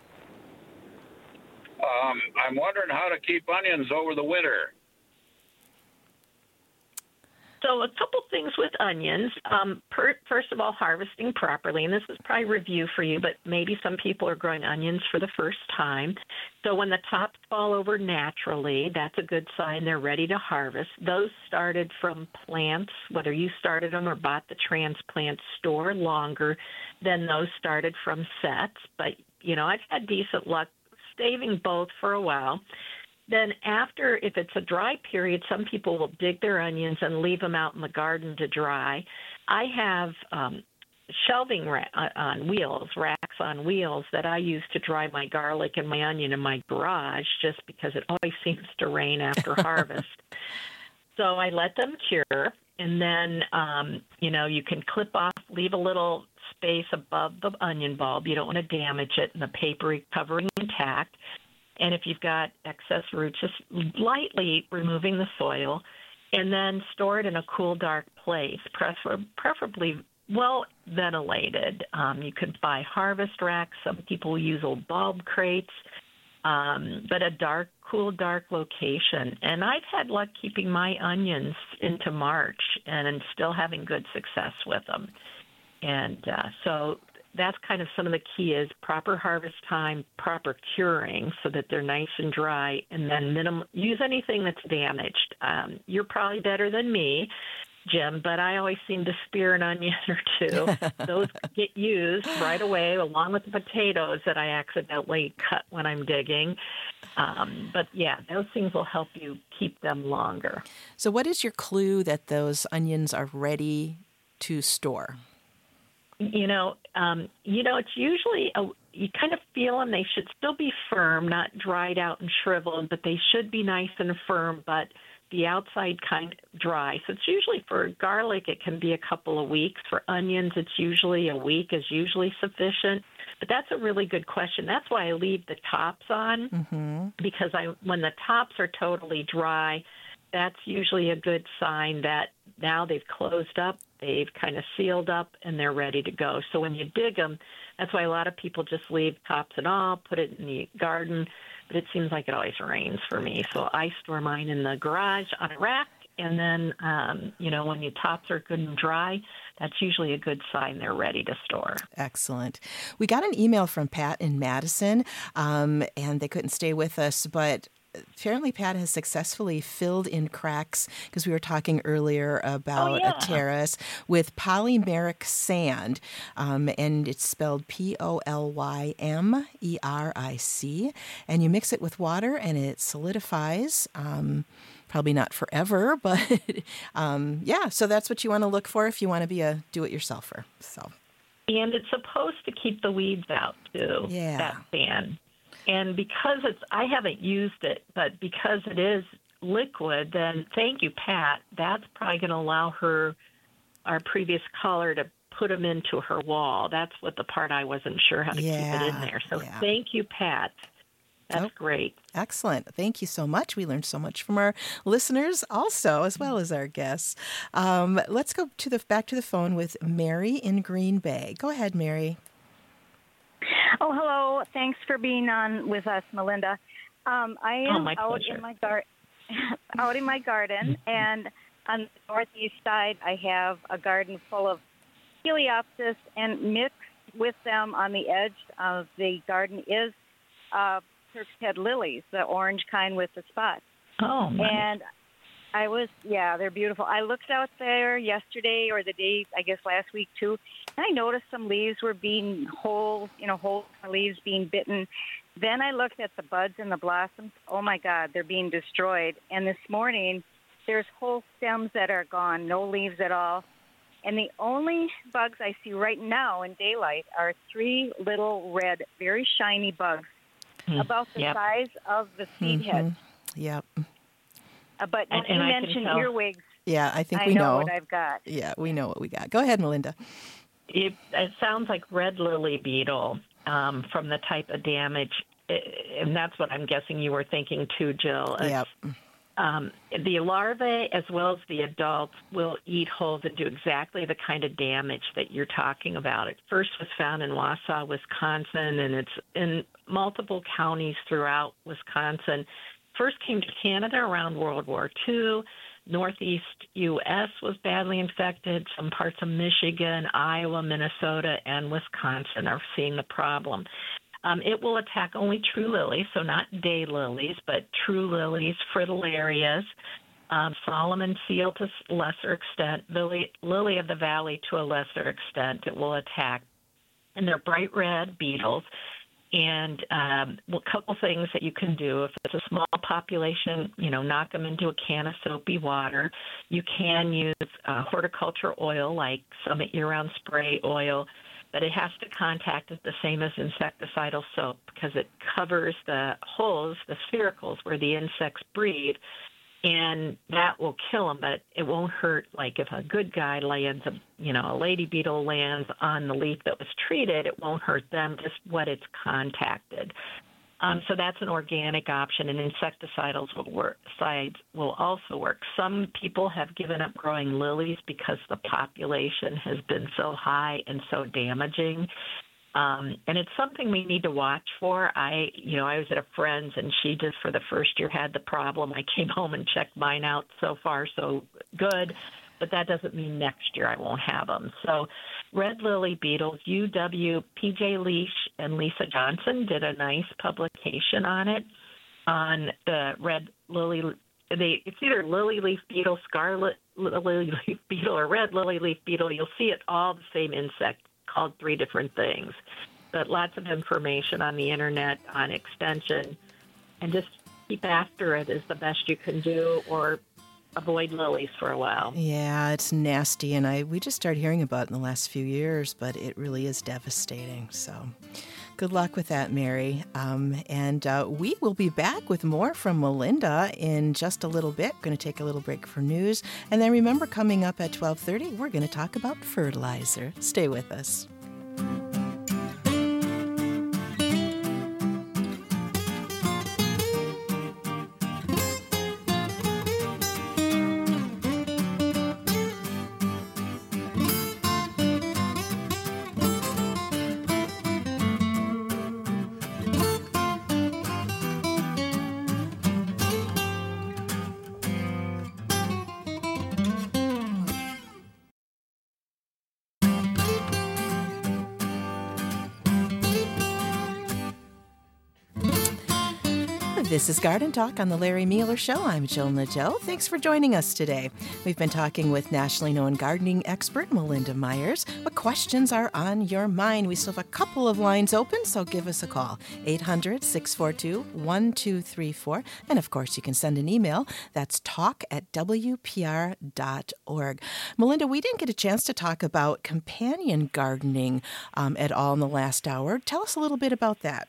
I'm wondering how to keep onions over the winter. So a couple things with onions. First of all, harvesting properly, and this is probably review for you, but maybe some people are growing onions for the first time. So when the tops fall over naturally, that's a good sign they're ready to harvest. Those started from plants, whether you started them or bought the transplant, store longer than those started from sets. But, I've had decent luck saving both for a while. Then after, if it's a dry period, some people will dig their onions and leave them out in the garden to dry. I have shelving on wheels, racks on wheels that I use to dry my garlic and my onion in my garage just because it always seems to rain after harvest. So I let them cure, and then, you can clip off, leave a little space above the onion bulb. You don't want to damage it, and the paper covering intact. And if you've got excess roots, just lightly removing the soil, and then store it in a cool, dark place, preferably well ventilated. You could buy harvest racks. Some people use old bulb crates, but a cool, dark location. And I've had luck keeping my onions into March and still having good success with them. And so that's kind of some of the key is proper harvest time, proper curing so that they're nice and dry, and then use anything that's damaged. You're probably better than me, Jim, but I always seem to spear an onion or two. Those get used right away along with the potatoes that I accidentally cut when I'm digging. But yeah, those things will help you keep them longer. So what is your clue that those onions are ready to store? It's usually you kind of feel them. They should still be firm, not dried out and shriveled, but they should be nice and firm, but the outside kind of dry. So it's usually for garlic, it can be a couple of weeks. For onions, it's usually a week is usually sufficient. But that's a really good question. That's why I leave the tops on, because when the tops are totally dry, that's usually a good sign that now they've closed up, they've kind of sealed up, and they're ready to go. So when you dig them, that's why a lot of people just leave tops and all, put it in the garden, but it seems like it always rains for me. So I store mine in the garage on a rack, and then, when your tops are good and dry, that's usually a good sign they're ready to store. Excellent. We got an email from Pat in Madison, and they couldn't stay with us, but apparently Pat has successfully filled in cracks, because we were talking earlier about a terrace, with polymeric sand, and it's spelled Polymeric, and you mix it with water and it solidifies. Probably not forever, but so that's what you want to look for if you want to be a do-it-yourselfer. So, and it's supposed to keep the weeds out too. Yeah, that sand. And because I haven't used it, but because it is liquid, then thank you, Pat. That's probably going to allow our previous caller, to put them into her wall. That's what the part I wasn't sure how to keep it in there. So thank you, Pat. That's great. Excellent. Thank you so much. We learned so much from our listeners also, as well as our guests. Let's go back to the phone with Mary in Green Bay. Go ahead, Mary. Oh, hello. Thanks for being on with us, Melinda. I am out in my garden, and on the northeast side, I have a garden full of Coleopsis, and mixed with them on the edge of the garden is Turk's head lilies, the orange kind with the spots. Oh, nice. And they're beautiful. I looked out there yesterday, or the day, I guess last week too, and I noticed some leaves were being holes in leaves being bitten. Then I looked at the buds and the blossoms. Oh my God, they're being destroyed. And this morning, there's whole stems that are gone, no leaves at all. And the only bugs I see right now in daylight are 3 little red, very shiny bugs, about the size of the seed heads. Yep. But when you mentioned earwigs, I think we know what I've got. Yeah, we know what we got. Go ahead, Melinda. It sounds like red lily beetle from the type of damage, and that's what I'm guessing you were thinking too, Jill. Yep. The larvae, as well as the adults, will eat holes and do exactly the kind of damage that you're talking about. It first was found in Wausau, Wisconsin, and it's in multiple counties throughout Wisconsin. First came to Canada around World War II. Northeast U.S. was badly infected. Some parts of Michigan, Iowa, Minnesota, and Wisconsin are seeing the problem. It will attack only true lilies, so not day lilies, but true lilies, fritillarias, Solomon seal to a lesser extent, lily of the valley to a lesser extent. It will attack. And they're bright red beetles. And a couple things that you can do. If it's a small population, knock them into a can of soapy water. You can use horticulture oil like Summit Year-Round Spray oil, but it has to contact it the same as insecticidal soap because it covers the holes, the sphericals where the insects breed, and that will kill them, but it won't hurt. Like if a good guy lands, a lady beetle lands on the leaf that was treated, it won't hurt them, just what it's contacted. So that's an organic option, and insecticidals will also work. Some people have given up growing lilies because the population has been so high and so damaging. And it's something we need to watch for. I was at a friend's, and she just for the first year had the problem. I came home and checked mine out. So far, so good. But that doesn't mean next year I won't have them. So red lily beetles, P.J. Leash and Lisa Johnson did a nice publication on it, on the red lily. It's either lily leaf beetle, scarlet lily leaf beetle, or red lily leaf beetle. You'll see it all the same insect called 3 different things. But lots of information on the internet on extension, and just keep after it is the best you can do, or avoid lilies for a while. Yeah, it's nasty, and we just started hearing about it in the last few years, but it really is devastating. So Good luck with that, Mary. And we will be back with more from Melinda in just a little bit. We're going to take a little break for news. And then remember, coming up at 12:30, we're going to talk about fertilizer. Stay with us. This is Garden Talk on the Larry Mueller Show. I'm Jill Nadeau. Thanks for joining us today. We've been talking with nationally known gardening expert Melinda Myers. What questions are on your mind? We still have a couple of lines open, so give us a call. 800-642-1234. And of course, you can send an email. That's talk@wpr.org. Melinda, we didn't get a chance to talk about companion gardening at all in the last hour. Tell us a little bit about that.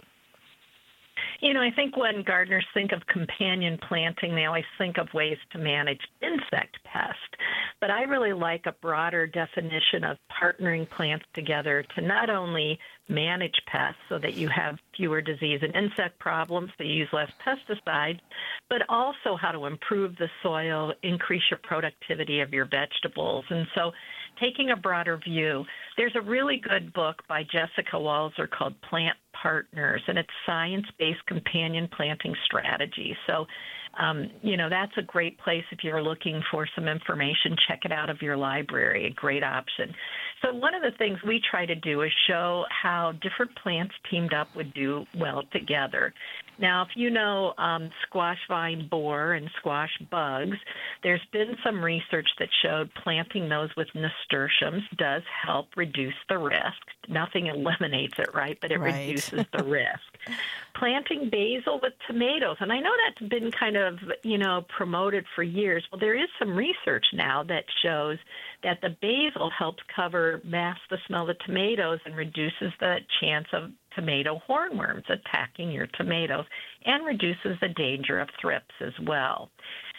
You know, I think when gardeners think of companion planting, they always think of ways to manage insect pests. But I really like a broader definition of partnering plants together to not only manage pests so that you have fewer disease and insect problems, so you use less pesticides, but also how to improve the soil, increase your productivity of your vegetables. And so taking a broader view, there's a really good book by Jessica Walser called Plant Partners, and it's science-based companion planting strategy. So, that's a great place if you're looking for some information. Check it out of your library, a great option. So one of the things we try to do is show how different plants teamed up would do well together. Now, if you know squash vine borer and squash bugs, there's been some research that showed planting those with nasturtiums does help reduce the risk. Nothing eliminates it, right? But it reduces the risk. Planting basil with tomatoes, and I know that's been kind of, promoted for years. Well, there is some research now that shows that the basil helps mask the smell of the tomatoes and reduces the chance of tomato hornworms attacking your tomatoes and reduces the danger of thrips as well.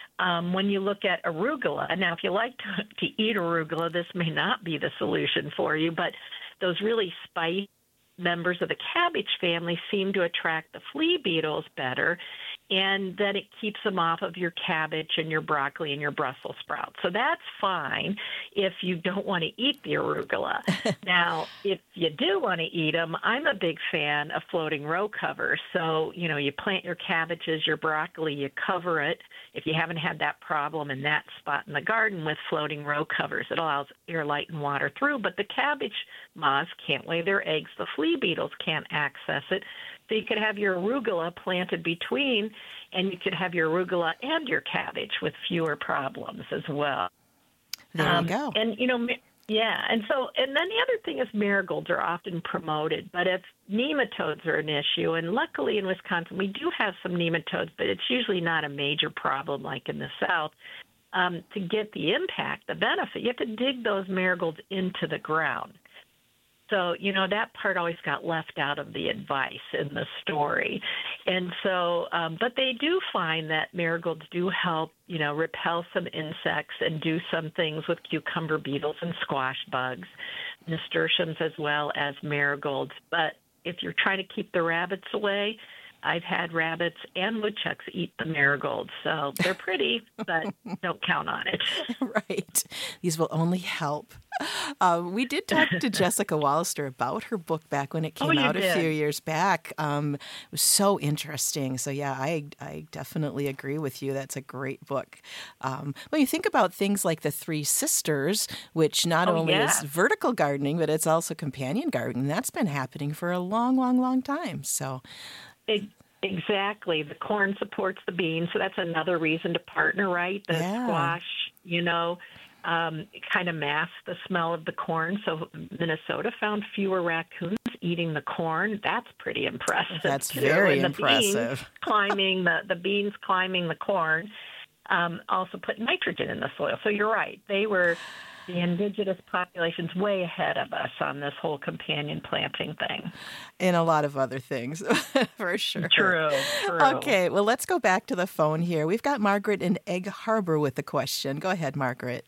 When you look at arugula, now if you like to eat arugula, this may not be the solution for you, but those really spicy members of the cabbage family seem to attract the flea beetles better, and then it keeps them off of your cabbage and your broccoli and your Brussels sprouts. So that's fine if you don't want to eat the arugula. Now, if you do want to eat them, I'm a big fan of floating row covers. So, you plant your cabbages, your broccoli, you cover it. If you haven't had that problem in that spot in the garden with floating row covers, it allows air, light, and water through. But the cabbage moths can't lay their eggs. The flea beetles can't access it. So you could have your arugula planted between, and you could have your arugula and your cabbage with fewer problems as well. There you go. And, and then the other thing is marigolds are often promoted, but if nematodes are an issue, and luckily in Wisconsin we do have some nematodes, but it's usually not a major problem like in the South, to get the impact, the benefit, you have to dig those marigolds into the ground. So, that part always got left out of the advice in the story. And so, but they do find that marigolds do help, repel some insects and do some things with cucumber beetles and squash bugs, nasturtiums as well as marigolds. But if you're trying to keep the rabbits away, I've had rabbits and woodchucks eat the marigolds. So they're pretty, but don't count on it. Right. These will only help. We did talk to Jessica Walser about her book back when it came out a few years back. It was so interesting. So, yeah, I definitely agree with you. That's a great book. When you think about things like the Three Sisters, which not only is vertical gardening, but it's also companion gardening, that's been happening for a long, long, long time. So, exactly. The corn supports the beans, so that's another reason to partner, right? The squash, kind of mask the smell of the corn. So Minnesota found fewer raccoons eating the corn. That's pretty impressive. That's very impressive. The beans climbing the corn also put nitrogen in the soil. So you're right. They were the indigenous population's way ahead of us on this whole companion planting thing. And a lot of other things, for sure. True. Okay, well, let's go back to the phone here. We've got Margaret in Egg Harbor with a question. Go ahead, Margaret.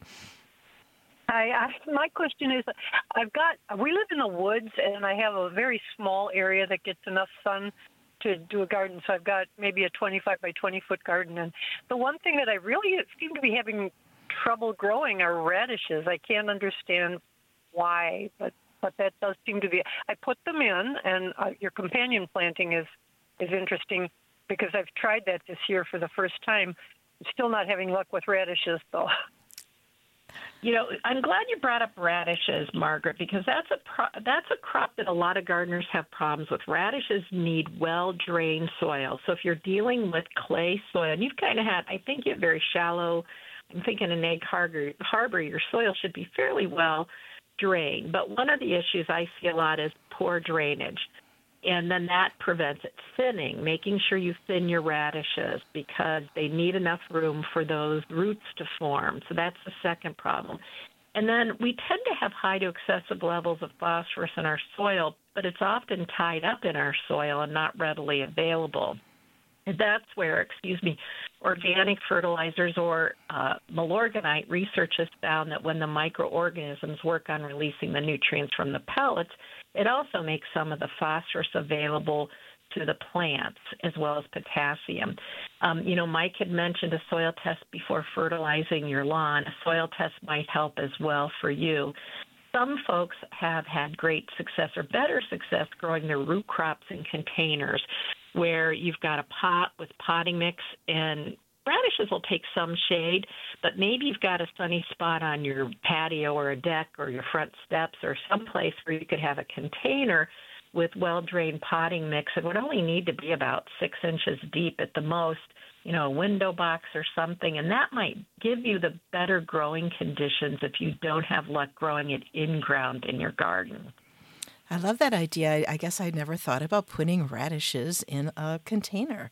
Hi, my question is, we live in the woods, and I have a very small area that gets enough sun to do a garden. So I've got maybe a 25 by 20 foot garden. And the one thing that I really seem to be having trouble growing are radishes. I can't understand why, but that does seem to be. I put them in, and your companion planting is interesting because I've tried that this year for the first time. I'm still not having luck with radishes, though. You know, I'm glad you brought up radishes, Margaret, because that's a crop that a lot of gardeners have problems with. Radishes need well-drained soil. So if you're dealing with clay soil, and you've kind of had, I think you have very shallow, I'm thinking in Egg Harbor, your soil should be fairly well drained. But one of the issues I see a lot is poor drainage. And then that prevents it thinning, making sure you thin your radishes because they need enough room for those roots to form. So that's the second problem. And then we tend to have high to excessive levels of phosphorus in our soil, but it's often tied up in our soil and not readily available. And that's where, organic fertilizers or Milorganite research has found that when the microorganisms work on releasing the nutrients from the pellets, it also makes some of the phosphorus available to the plants as well as potassium. Mike had mentioned a soil test before fertilizing your lawn. A soil test might help as well for you. Some folks have had great success or better success growing their root crops in containers where you've got a pot with potting mix, and radishes will take some shade, but maybe you've got a sunny spot on your patio or a deck or your front steps or someplace where you could have a container with well-drained potting mix. It would only need to be about 6 inches deep at the most, a window box or something, and that might give you the better growing conditions if you don't have luck growing it in-ground in your garden. I love that idea. I guess I'd never thought about putting radishes in a container.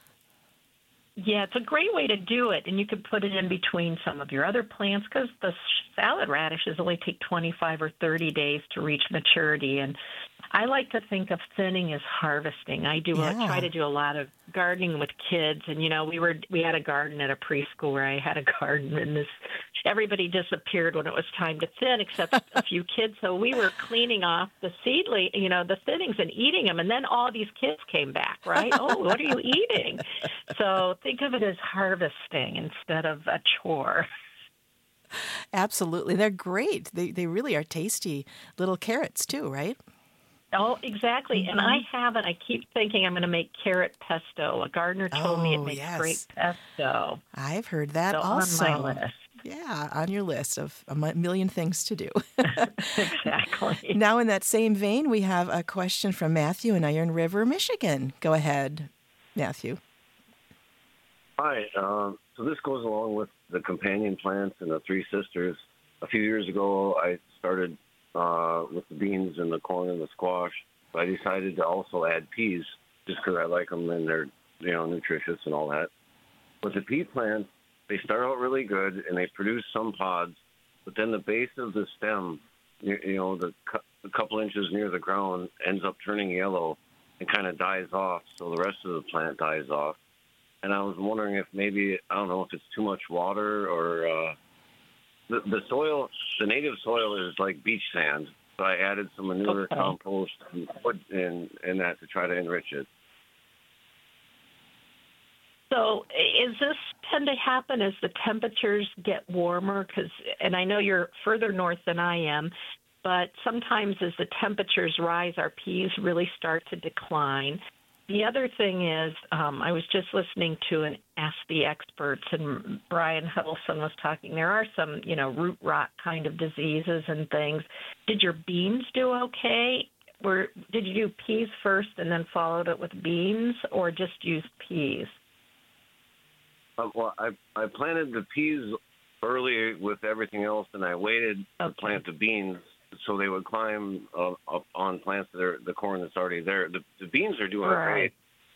Yeah, it's a great way to do it, and you could put it in between some of your other plants because the salad radishes only take 25 or 30 days to reach maturity, and I like to think of thinning as harvesting. I try to do a lot of gardening with kids, and we had a garden at a preschool where I had a garden, and everybody disappeared when it was time to thin, except a few kids. So we were cleaning off the seedling, the thinnings, and eating them, and then all these kids came back, right? Oh, what are you eating? So think of it as harvesting instead of a chore. Absolutely, they're great. They really are tasty little carrots too, right? Oh, exactly. And I keep thinking I'm going to make carrot pesto. A gardener told me it makes great pesto. I've heard that also. On my list. Yeah, on your list of a million things to do. Exactly. Now, in that same vein, we have a question from Matthew in Iron River, Michigan. Go ahead, Matthew. Hi. So this goes along with the companion plants and the Three Sisters. A few years ago, I started with the beans and the corn and the squash. But I decided to also add peas just because I like them and they're, nutritious and all that. With the pea plants, they start out really good and they produce some pods, but then the base of the stem, the couple inches near the ground ends up turning yellow and kind of dies off. So the rest of the plant dies off. And I was wondering if maybe, I don't know if it's too much water or the soil, the native soil is like beach sand. So I added some manure, compost, and wood in that to try to enrich it. So is this tend to happen as the temperatures get warmer? And I know you're further north than I am, but sometimes as the temperatures rise, our peas really start to decline. The other thing is, I was just listening to an Ask the Experts, and Brian Huddleston was talking. There are some, root rot kind of diseases and things. Did your beans do okay? Did you do peas first and then followed it with beans, or just use peas? Well, I planted the peas early with everything else, and I waited to plant the beans so they would climb up on plants that are the corn that's already there. The beans are doing great.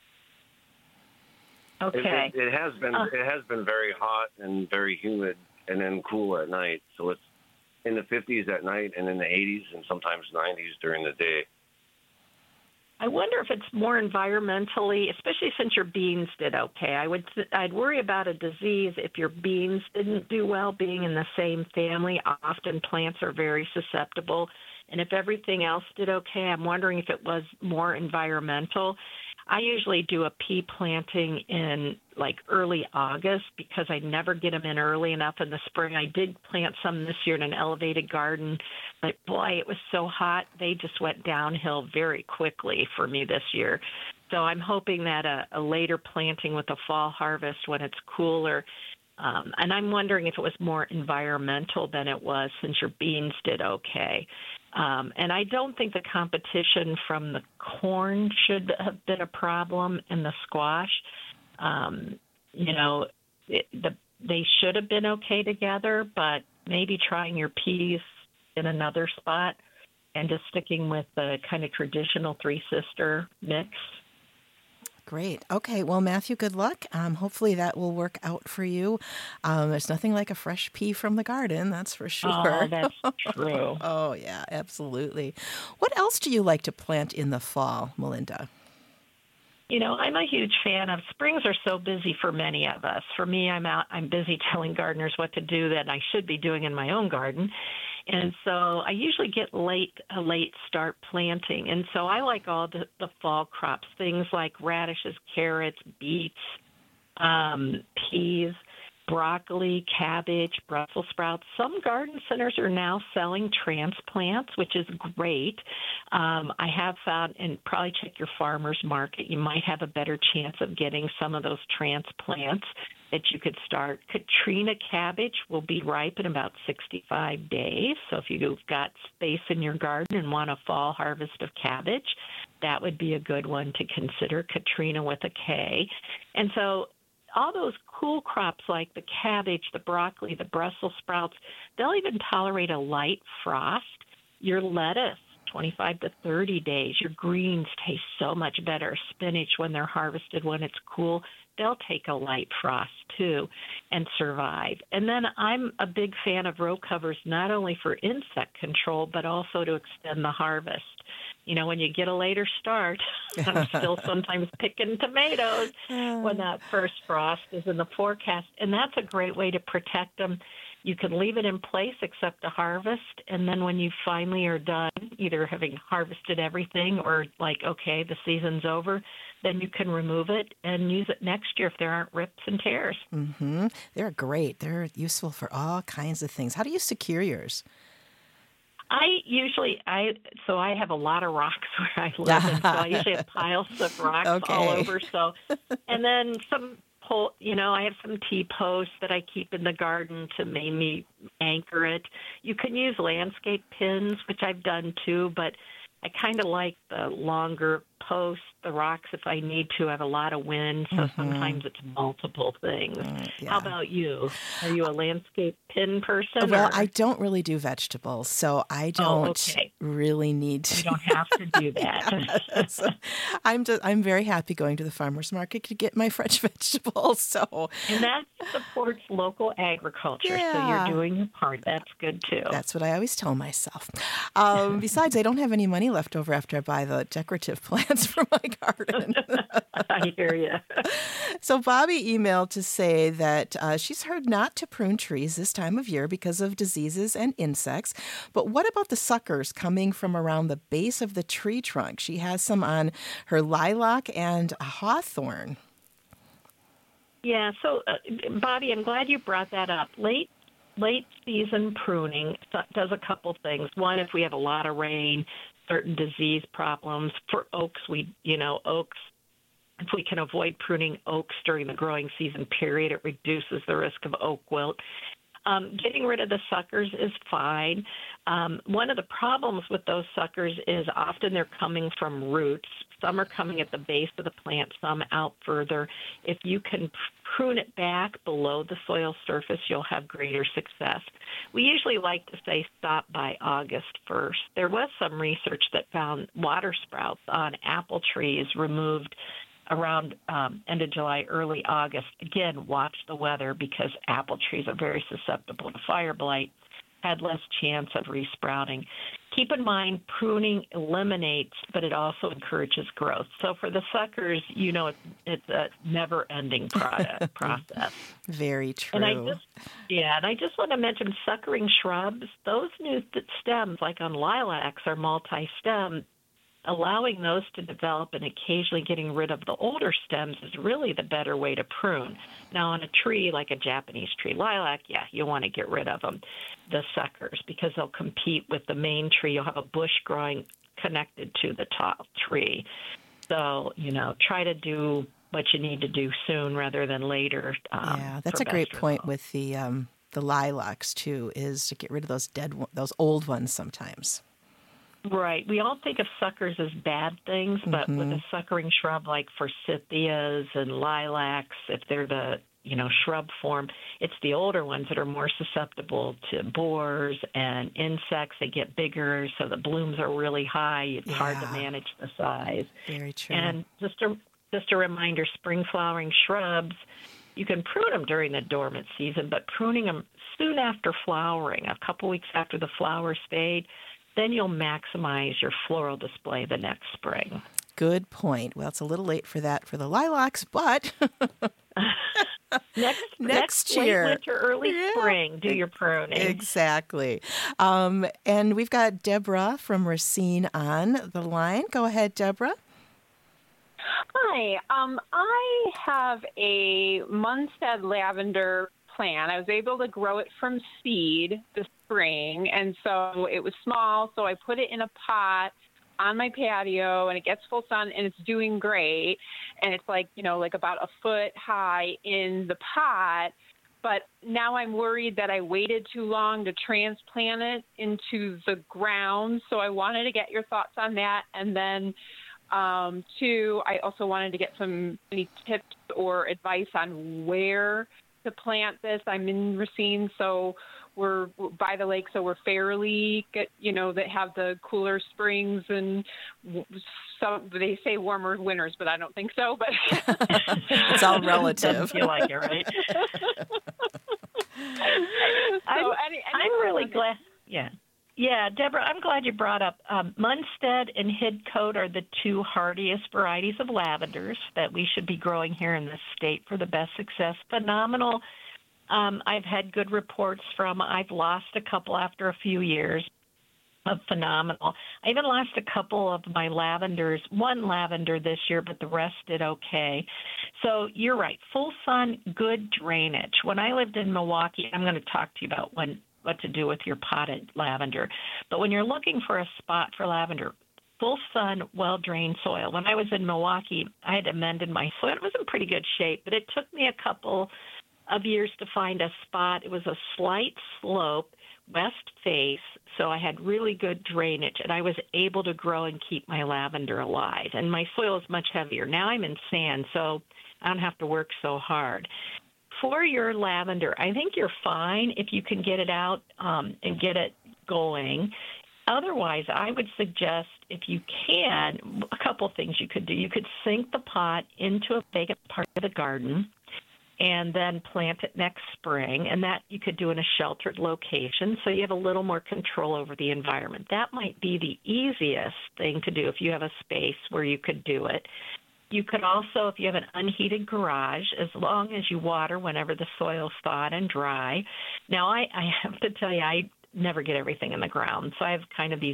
Okay. It has been very hot and very humid, and then cool at night. So in the 50s at night and in the 80s and sometimes 90s during the day. I wonder if it's more environmentally, especially since your beans did okay. I'd worry about a disease if your beans didn't do well being in the same family. Often plants are very susceptible. And if everything else did okay, I'm wondering if it was more environmental. I usually do a pea planting in like early August because I never get them in early enough in the spring. I did plant some this year in an elevated garden, but boy, it was so hot. They just went downhill very quickly for me this year. So I'm hoping that a later planting with a fall harvest when it's cooler. And I'm wondering if it was more environmental than it was since your beans did okay. And I don't think the competition from the corn should have been a problem in the squash. They should have been okay together, but maybe trying your peas in another spot and just sticking with the kind of traditional three-sister mix. Great. Okay. Well, Matthew, good luck. Hopefully that will work out for you. There's nothing like a fresh pea from the garden, that's for sure. Oh, that's true. Oh, yeah, absolutely. What else do you like to plant in the fall, Melinda? I'm a huge fan of springs are so busy for many of us. For me, I'm busy telling gardeners what to do that I should be doing in my own garden. And so I usually get a late start planting. And so I like all the fall crops, things like radishes, carrots, beets, peas, broccoli, cabbage, Brussels sprouts. Some garden centers are now selling transplants, which is great. I have found, and probably check your farmer's market, you might have a better chance of getting some of those transplants that you could start. Katrina cabbage will be ripe in about 65 days. So if you've got space in your garden and want a fall harvest of cabbage, that would be a good one to consider, Katrina with a K. And so all those cool crops like the cabbage, the broccoli, the Brussels sprouts, they'll even tolerate a light frost. Your lettuce, 25 to 30 days. Your greens taste so much better. Spinach, when they're harvested, when it's cool, they'll take a light frost too and survive. And then I'm a big fan of row covers, not only for insect control, but also to extend the harvest. When you get a later start, I'm still sometimes picking tomatoes when that first frost is in the forecast. And that's a great way to protect them. You can leave it in place except to harvest, and then when you finally are done, either having harvested everything or okay, the season's over, then you can remove it and use it next year if there aren't rips and tears. Mm-hmm. They're great. They're useful for all kinds of things. How do you secure yours? I have a lot of rocks where I live, and so I usually have piles of rocks all over. So, and then I have some T-posts that I keep in the garden to maybe anchor it. You can use landscape pins, which I've done too, but I kind of like the longer posts, the rocks if I need to. I have a lot of wind, so sometimes it's multiple things. Yeah. How about you? Are you a landscape pin person? Well, I don't really do vegetables, so I don't really need to. You don't have to do that. So I'm very happy going to the farmer's market to get my fresh vegetables. And that supports local agriculture, so you're doing your part. That's good too. That's what I always tell myself. Besides, I don't have any money left over after I buy the decorative plants for my garden. I hear you. So Bobby emailed to say that she's heard not to prune trees this time of year because of diseases and insects. But what about the suckers coming from around the base of the tree trunk? She has some on her lilac and hawthorn. Yeah, so Bobby, I'm glad you brought that up. Late season pruning does a couple things. One, if we have a lot of rain, certain disease problems. For oaks, if we can avoid pruning oaks during the growing season period, it reduces the risk of oak wilt. Getting rid of the suckers is fine. One of the problems with those suckers is often they're coming from roots. Some are coming at the base of the plant, some out further. If you can prune it back below the soil surface, you'll have greater success. We usually like to say stop by August 1st. There was some research that found water sprouts on apple trees removed around end of July, early August. Again, watch the weather because apple trees are very susceptible to fire blight. had less chance of resprouting. Keep in mind, pruning eliminates, but it also encourages growth. So for the suckers, it's a never-ending process. Very true. And I just want to mention suckering shrubs. Those new stems, like on lilacs, are multi-stem. Allowing those to develop and occasionally getting rid of the older stems is really the better way to prune. Now, on a tree like a Japanese tree lilac, you want to get rid of them, the suckers, because they'll compete with the main tree. You'll have a bush growing connected to the top tree. So, try to do what you need to do soon rather than later. That's a great point with the lilacs, too, is to get rid of those old ones sometimes. Right. We all think of suckers as bad things, but with a suckering shrub like forsythias and lilacs, if they're the shrub form, it's the older ones that are more susceptible to borers and insects. They get bigger, so the blooms are really high. It's hard to manage the size. Very true. And just a reminder, spring flowering shrubs, you can prune them during the dormant season, but pruning them soon after flowering, a couple weeks after the flowers fade, then you'll maximize your floral display the next spring. Good point. Well, it's a little late for that for the lilacs, but next year, late winter, early spring, do your pruning. Exactly. And we've got Deborah from Racine on the line. Go ahead, Deborah. Hi. I have a Munstead lavender plant. I was able to grow it from seed this spring, and so it was small, so I put it in a pot on my patio, and it gets full sun, and it's doing great, and it's like about a foot high in the pot, but now I'm worried that I waited too long to transplant it into the ground, so I wanted to get your thoughts on that, and then two, I also wanted to get any tips or advice on where to plant this. I'm in Racine, so we're by the lake, so we're fairly that have the cooler springs and some, they say warmer winters, but I don't think so. But it's all relative. You like it, right? I'm really glad. Yeah, Deborah, I'm glad you brought up Munstead and Hidcote are the two hardiest varieties of lavenders that we should be growing here in this state for the best success. Phenomenal. I've had good reports from. I've lost a couple after a few years of phenomenal. I even lost a couple of my lavenders, one lavender this year, but the rest did okay. So you're right. Full sun, good drainage. When I lived in Milwaukee, I'm going to talk to you about what to do with your potted lavender. But when you're looking for a spot for lavender, full sun, well-drained soil. When I was in Milwaukee, I had amended my soil. It was in pretty good shape, but it took me a couple of years to find a spot. It was a slight slope, west face, so I had really good drainage, and I was able to grow and keep my lavender alive. And my soil is much heavier. Now I'm in sand, so I don't have to work so hard. For your lavender, I think you're fine if you can get it out and get it going. Otherwise, I would suggest, if you can, a couple things you could do. You could sink the pot into a vacant part of the garden and then plant it next spring, and that you could do in a sheltered location so you have a little more control over the environment. That might be the easiest thing to do if you have a space where you could do it. You could also, if you have an unheated garage, as long as you water whenever the soil's thawed and dry. Now, I have to tell you, I never get everything in the ground, so I have kind of these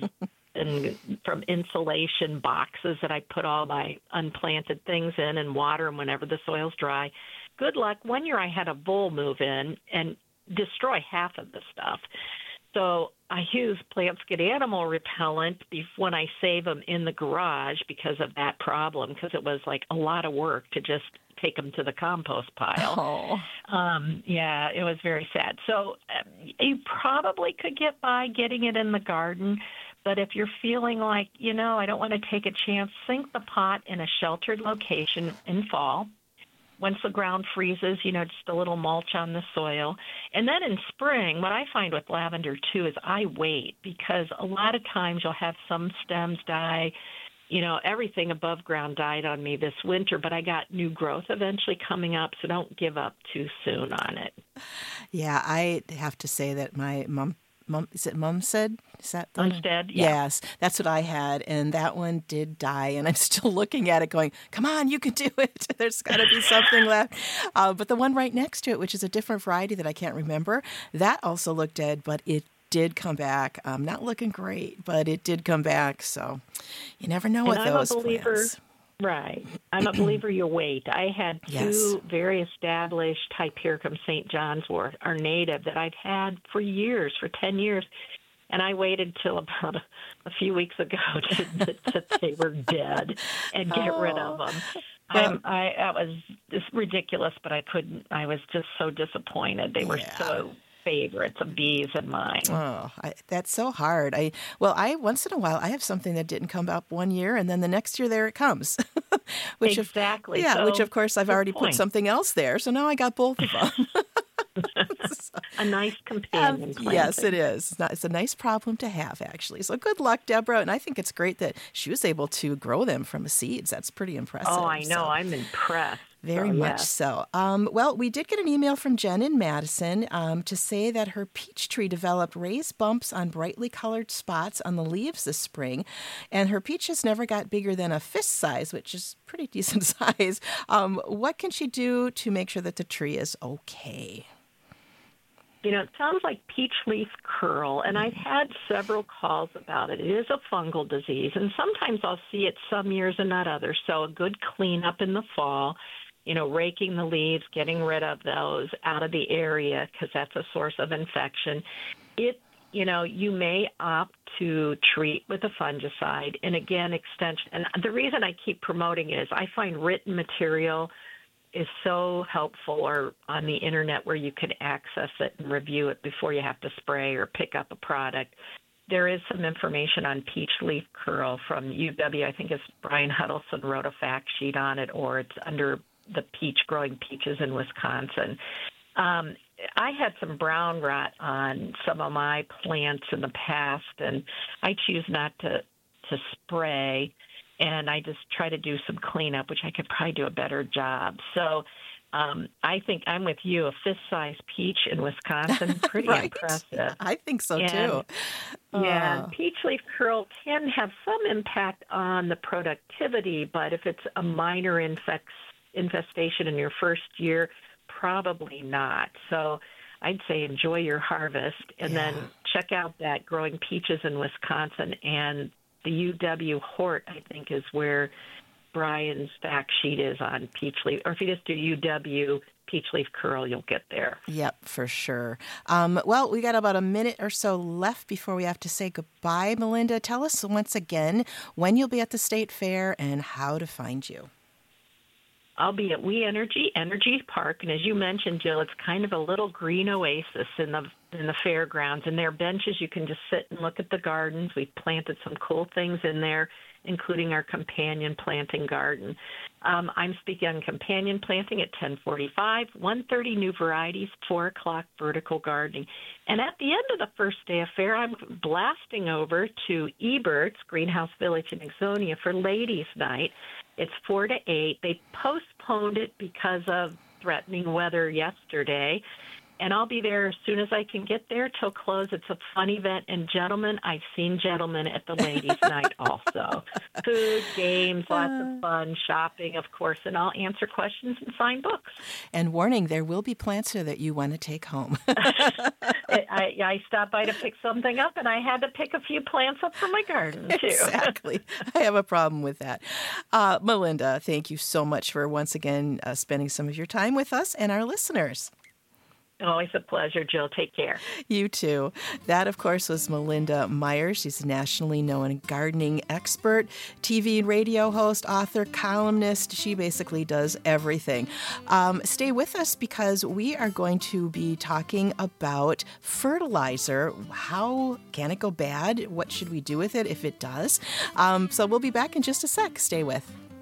from insulation boxes that I put all my unplanted things in and water them whenever the soil's dry. Good luck. One year I had a vole move in and destroy half of the stuff. So I use Plants Good animal repellent when I save them in the garage because of that problem, because it was like a lot of work to just take them to the compost pile. Yeah, it was very sad. So you probably could get by getting it in the garden, but if you're feeling like, I don't want to take a chance, sink the pot in a sheltered location in fall. Once the ground freezes, just a little mulch on the soil. And then in spring, what I find with lavender, too, is I wait, because a lot of times you'll have some stems die. Everything above ground died on me this winter, but I got new growth eventually coming up, so don't give up too soon on it. Yeah, I have to say that my is it Mumstead? Is that the Mumstead? Yeah. Yes, that's what I had, and that one did die, and I'm still looking at it going, come on, you can do it. There's got to be something left. But the one right next to it, which is a different variety that I can't remember, that also looked dead, but it did come back. Not looking great, but it did come back, so you never know with those plants. Right. I'm a believer you wait. I had two very established Hypericum St. John's wort, our native, that I've had for years, for 10 years. And I waited till about a few weeks ago to admit that they were dead and get rid of them. That was just ridiculous, but I couldn't. I was just so disappointed. They were so favorites of bees and mine. Oh, that's so hard. I once in a while I have something that didn't come up one year, and then the next year there it comes. Which exactly. Which of course I've already put something else there, so now I got both of them. A nice companion planting. Yes, it is. It's a nice problem to have, actually. So good luck, Deborah. And I think it's great that she was able to grow them from seeds. That's pretty impressive. Oh, I know. So. I'm impressed. Very much so. Well, we did get an email from Jen in Madison to say that her peach tree developed raised bumps on brightly colored spots on the leaves this spring, and her peaches never got bigger than a fist size, which is pretty decent size. What can she do to make sure that the tree is okay? You know, it sounds like peach leaf curl, and I've had several calls about it. It is a fungal disease, and sometimes I'll see it some years and not others. So a good cleanup in the fall, you know, raking the leaves, getting rid of those out of the area because that's a source of infection. You may opt to treat with a fungicide, and again, extension. And the reason I keep promoting it is I find written material is so helpful, or on the internet where you can access it and review it before you have to spray or pick up a product. There is some information on peach leaf curl from UW. I think it's Brian Huddleston wrote a fact sheet on it, or it's under the growing peaches in Wisconsin. I had some brown rot on some of my plants in the past, and I choose not to spray. And I just try to do some cleanup, which I could probably do a better job. So I think I'm with you. A fist-sized peach in Wisconsin, pretty right. impressive. I think so, too. Yeah, peach leaf curl can have some impact on the productivity, but if it's a minor infestation in your first year, probably not. So I'd say enjoy your harvest, and then check out that Growing Peaches in Wisconsin, and the UW Hort, I think, is where Brian's fact sheet is on peach leaf. Or if you just do UW peach leaf curl, you'll get there. Yep, for sure. Well, we got about a minute or so left before we have to say goodbye. Melinda, tell us once again when you'll be at the State Fair and how to find you. I'll be at We Energy Park, and as you mentioned, Jill, it's kind of a little green oasis in the fairgrounds. And there are benches you can just sit and look at the gardens. We've planted some cool things in there, including our companion planting garden. I'm speaking on companion planting at 10:45, 1:30 new varieties, 4 o'clock vertical gardening. And at the end of the first day of fair, I'm blasting over to Ebert's Greenhouse Village in Ixonia for Ladies' Night. It's 4 to 8. They postponed it because of threatening weather yesterday. And I'll be there as soon as I can get there till close. It's a fun event. And gentlemen, I've seen gentlemen at the ladies' night also. Food, games, lots of fun, shopping, of course. And I'll answer questions and sign books. And warning, there will be plants here that you want to take home. I stopped by to pick something up, and I had to pick a few plants up for my garden, too. Exactly. I have a problem with that. Melinda, thank you so much for once again spending some of your time with us and our listeners. Always a pleasure, Jill. Take care. You too. That, of course, was Melinda Myers. She's a nationally known gardening expert, TV and radio host, author, columnist. She basically does everything. Stay with us because we are going to be talking about fertilizer. How can it go bad? What should we do with it if it does? So we'll be back in just a sec. Stay with.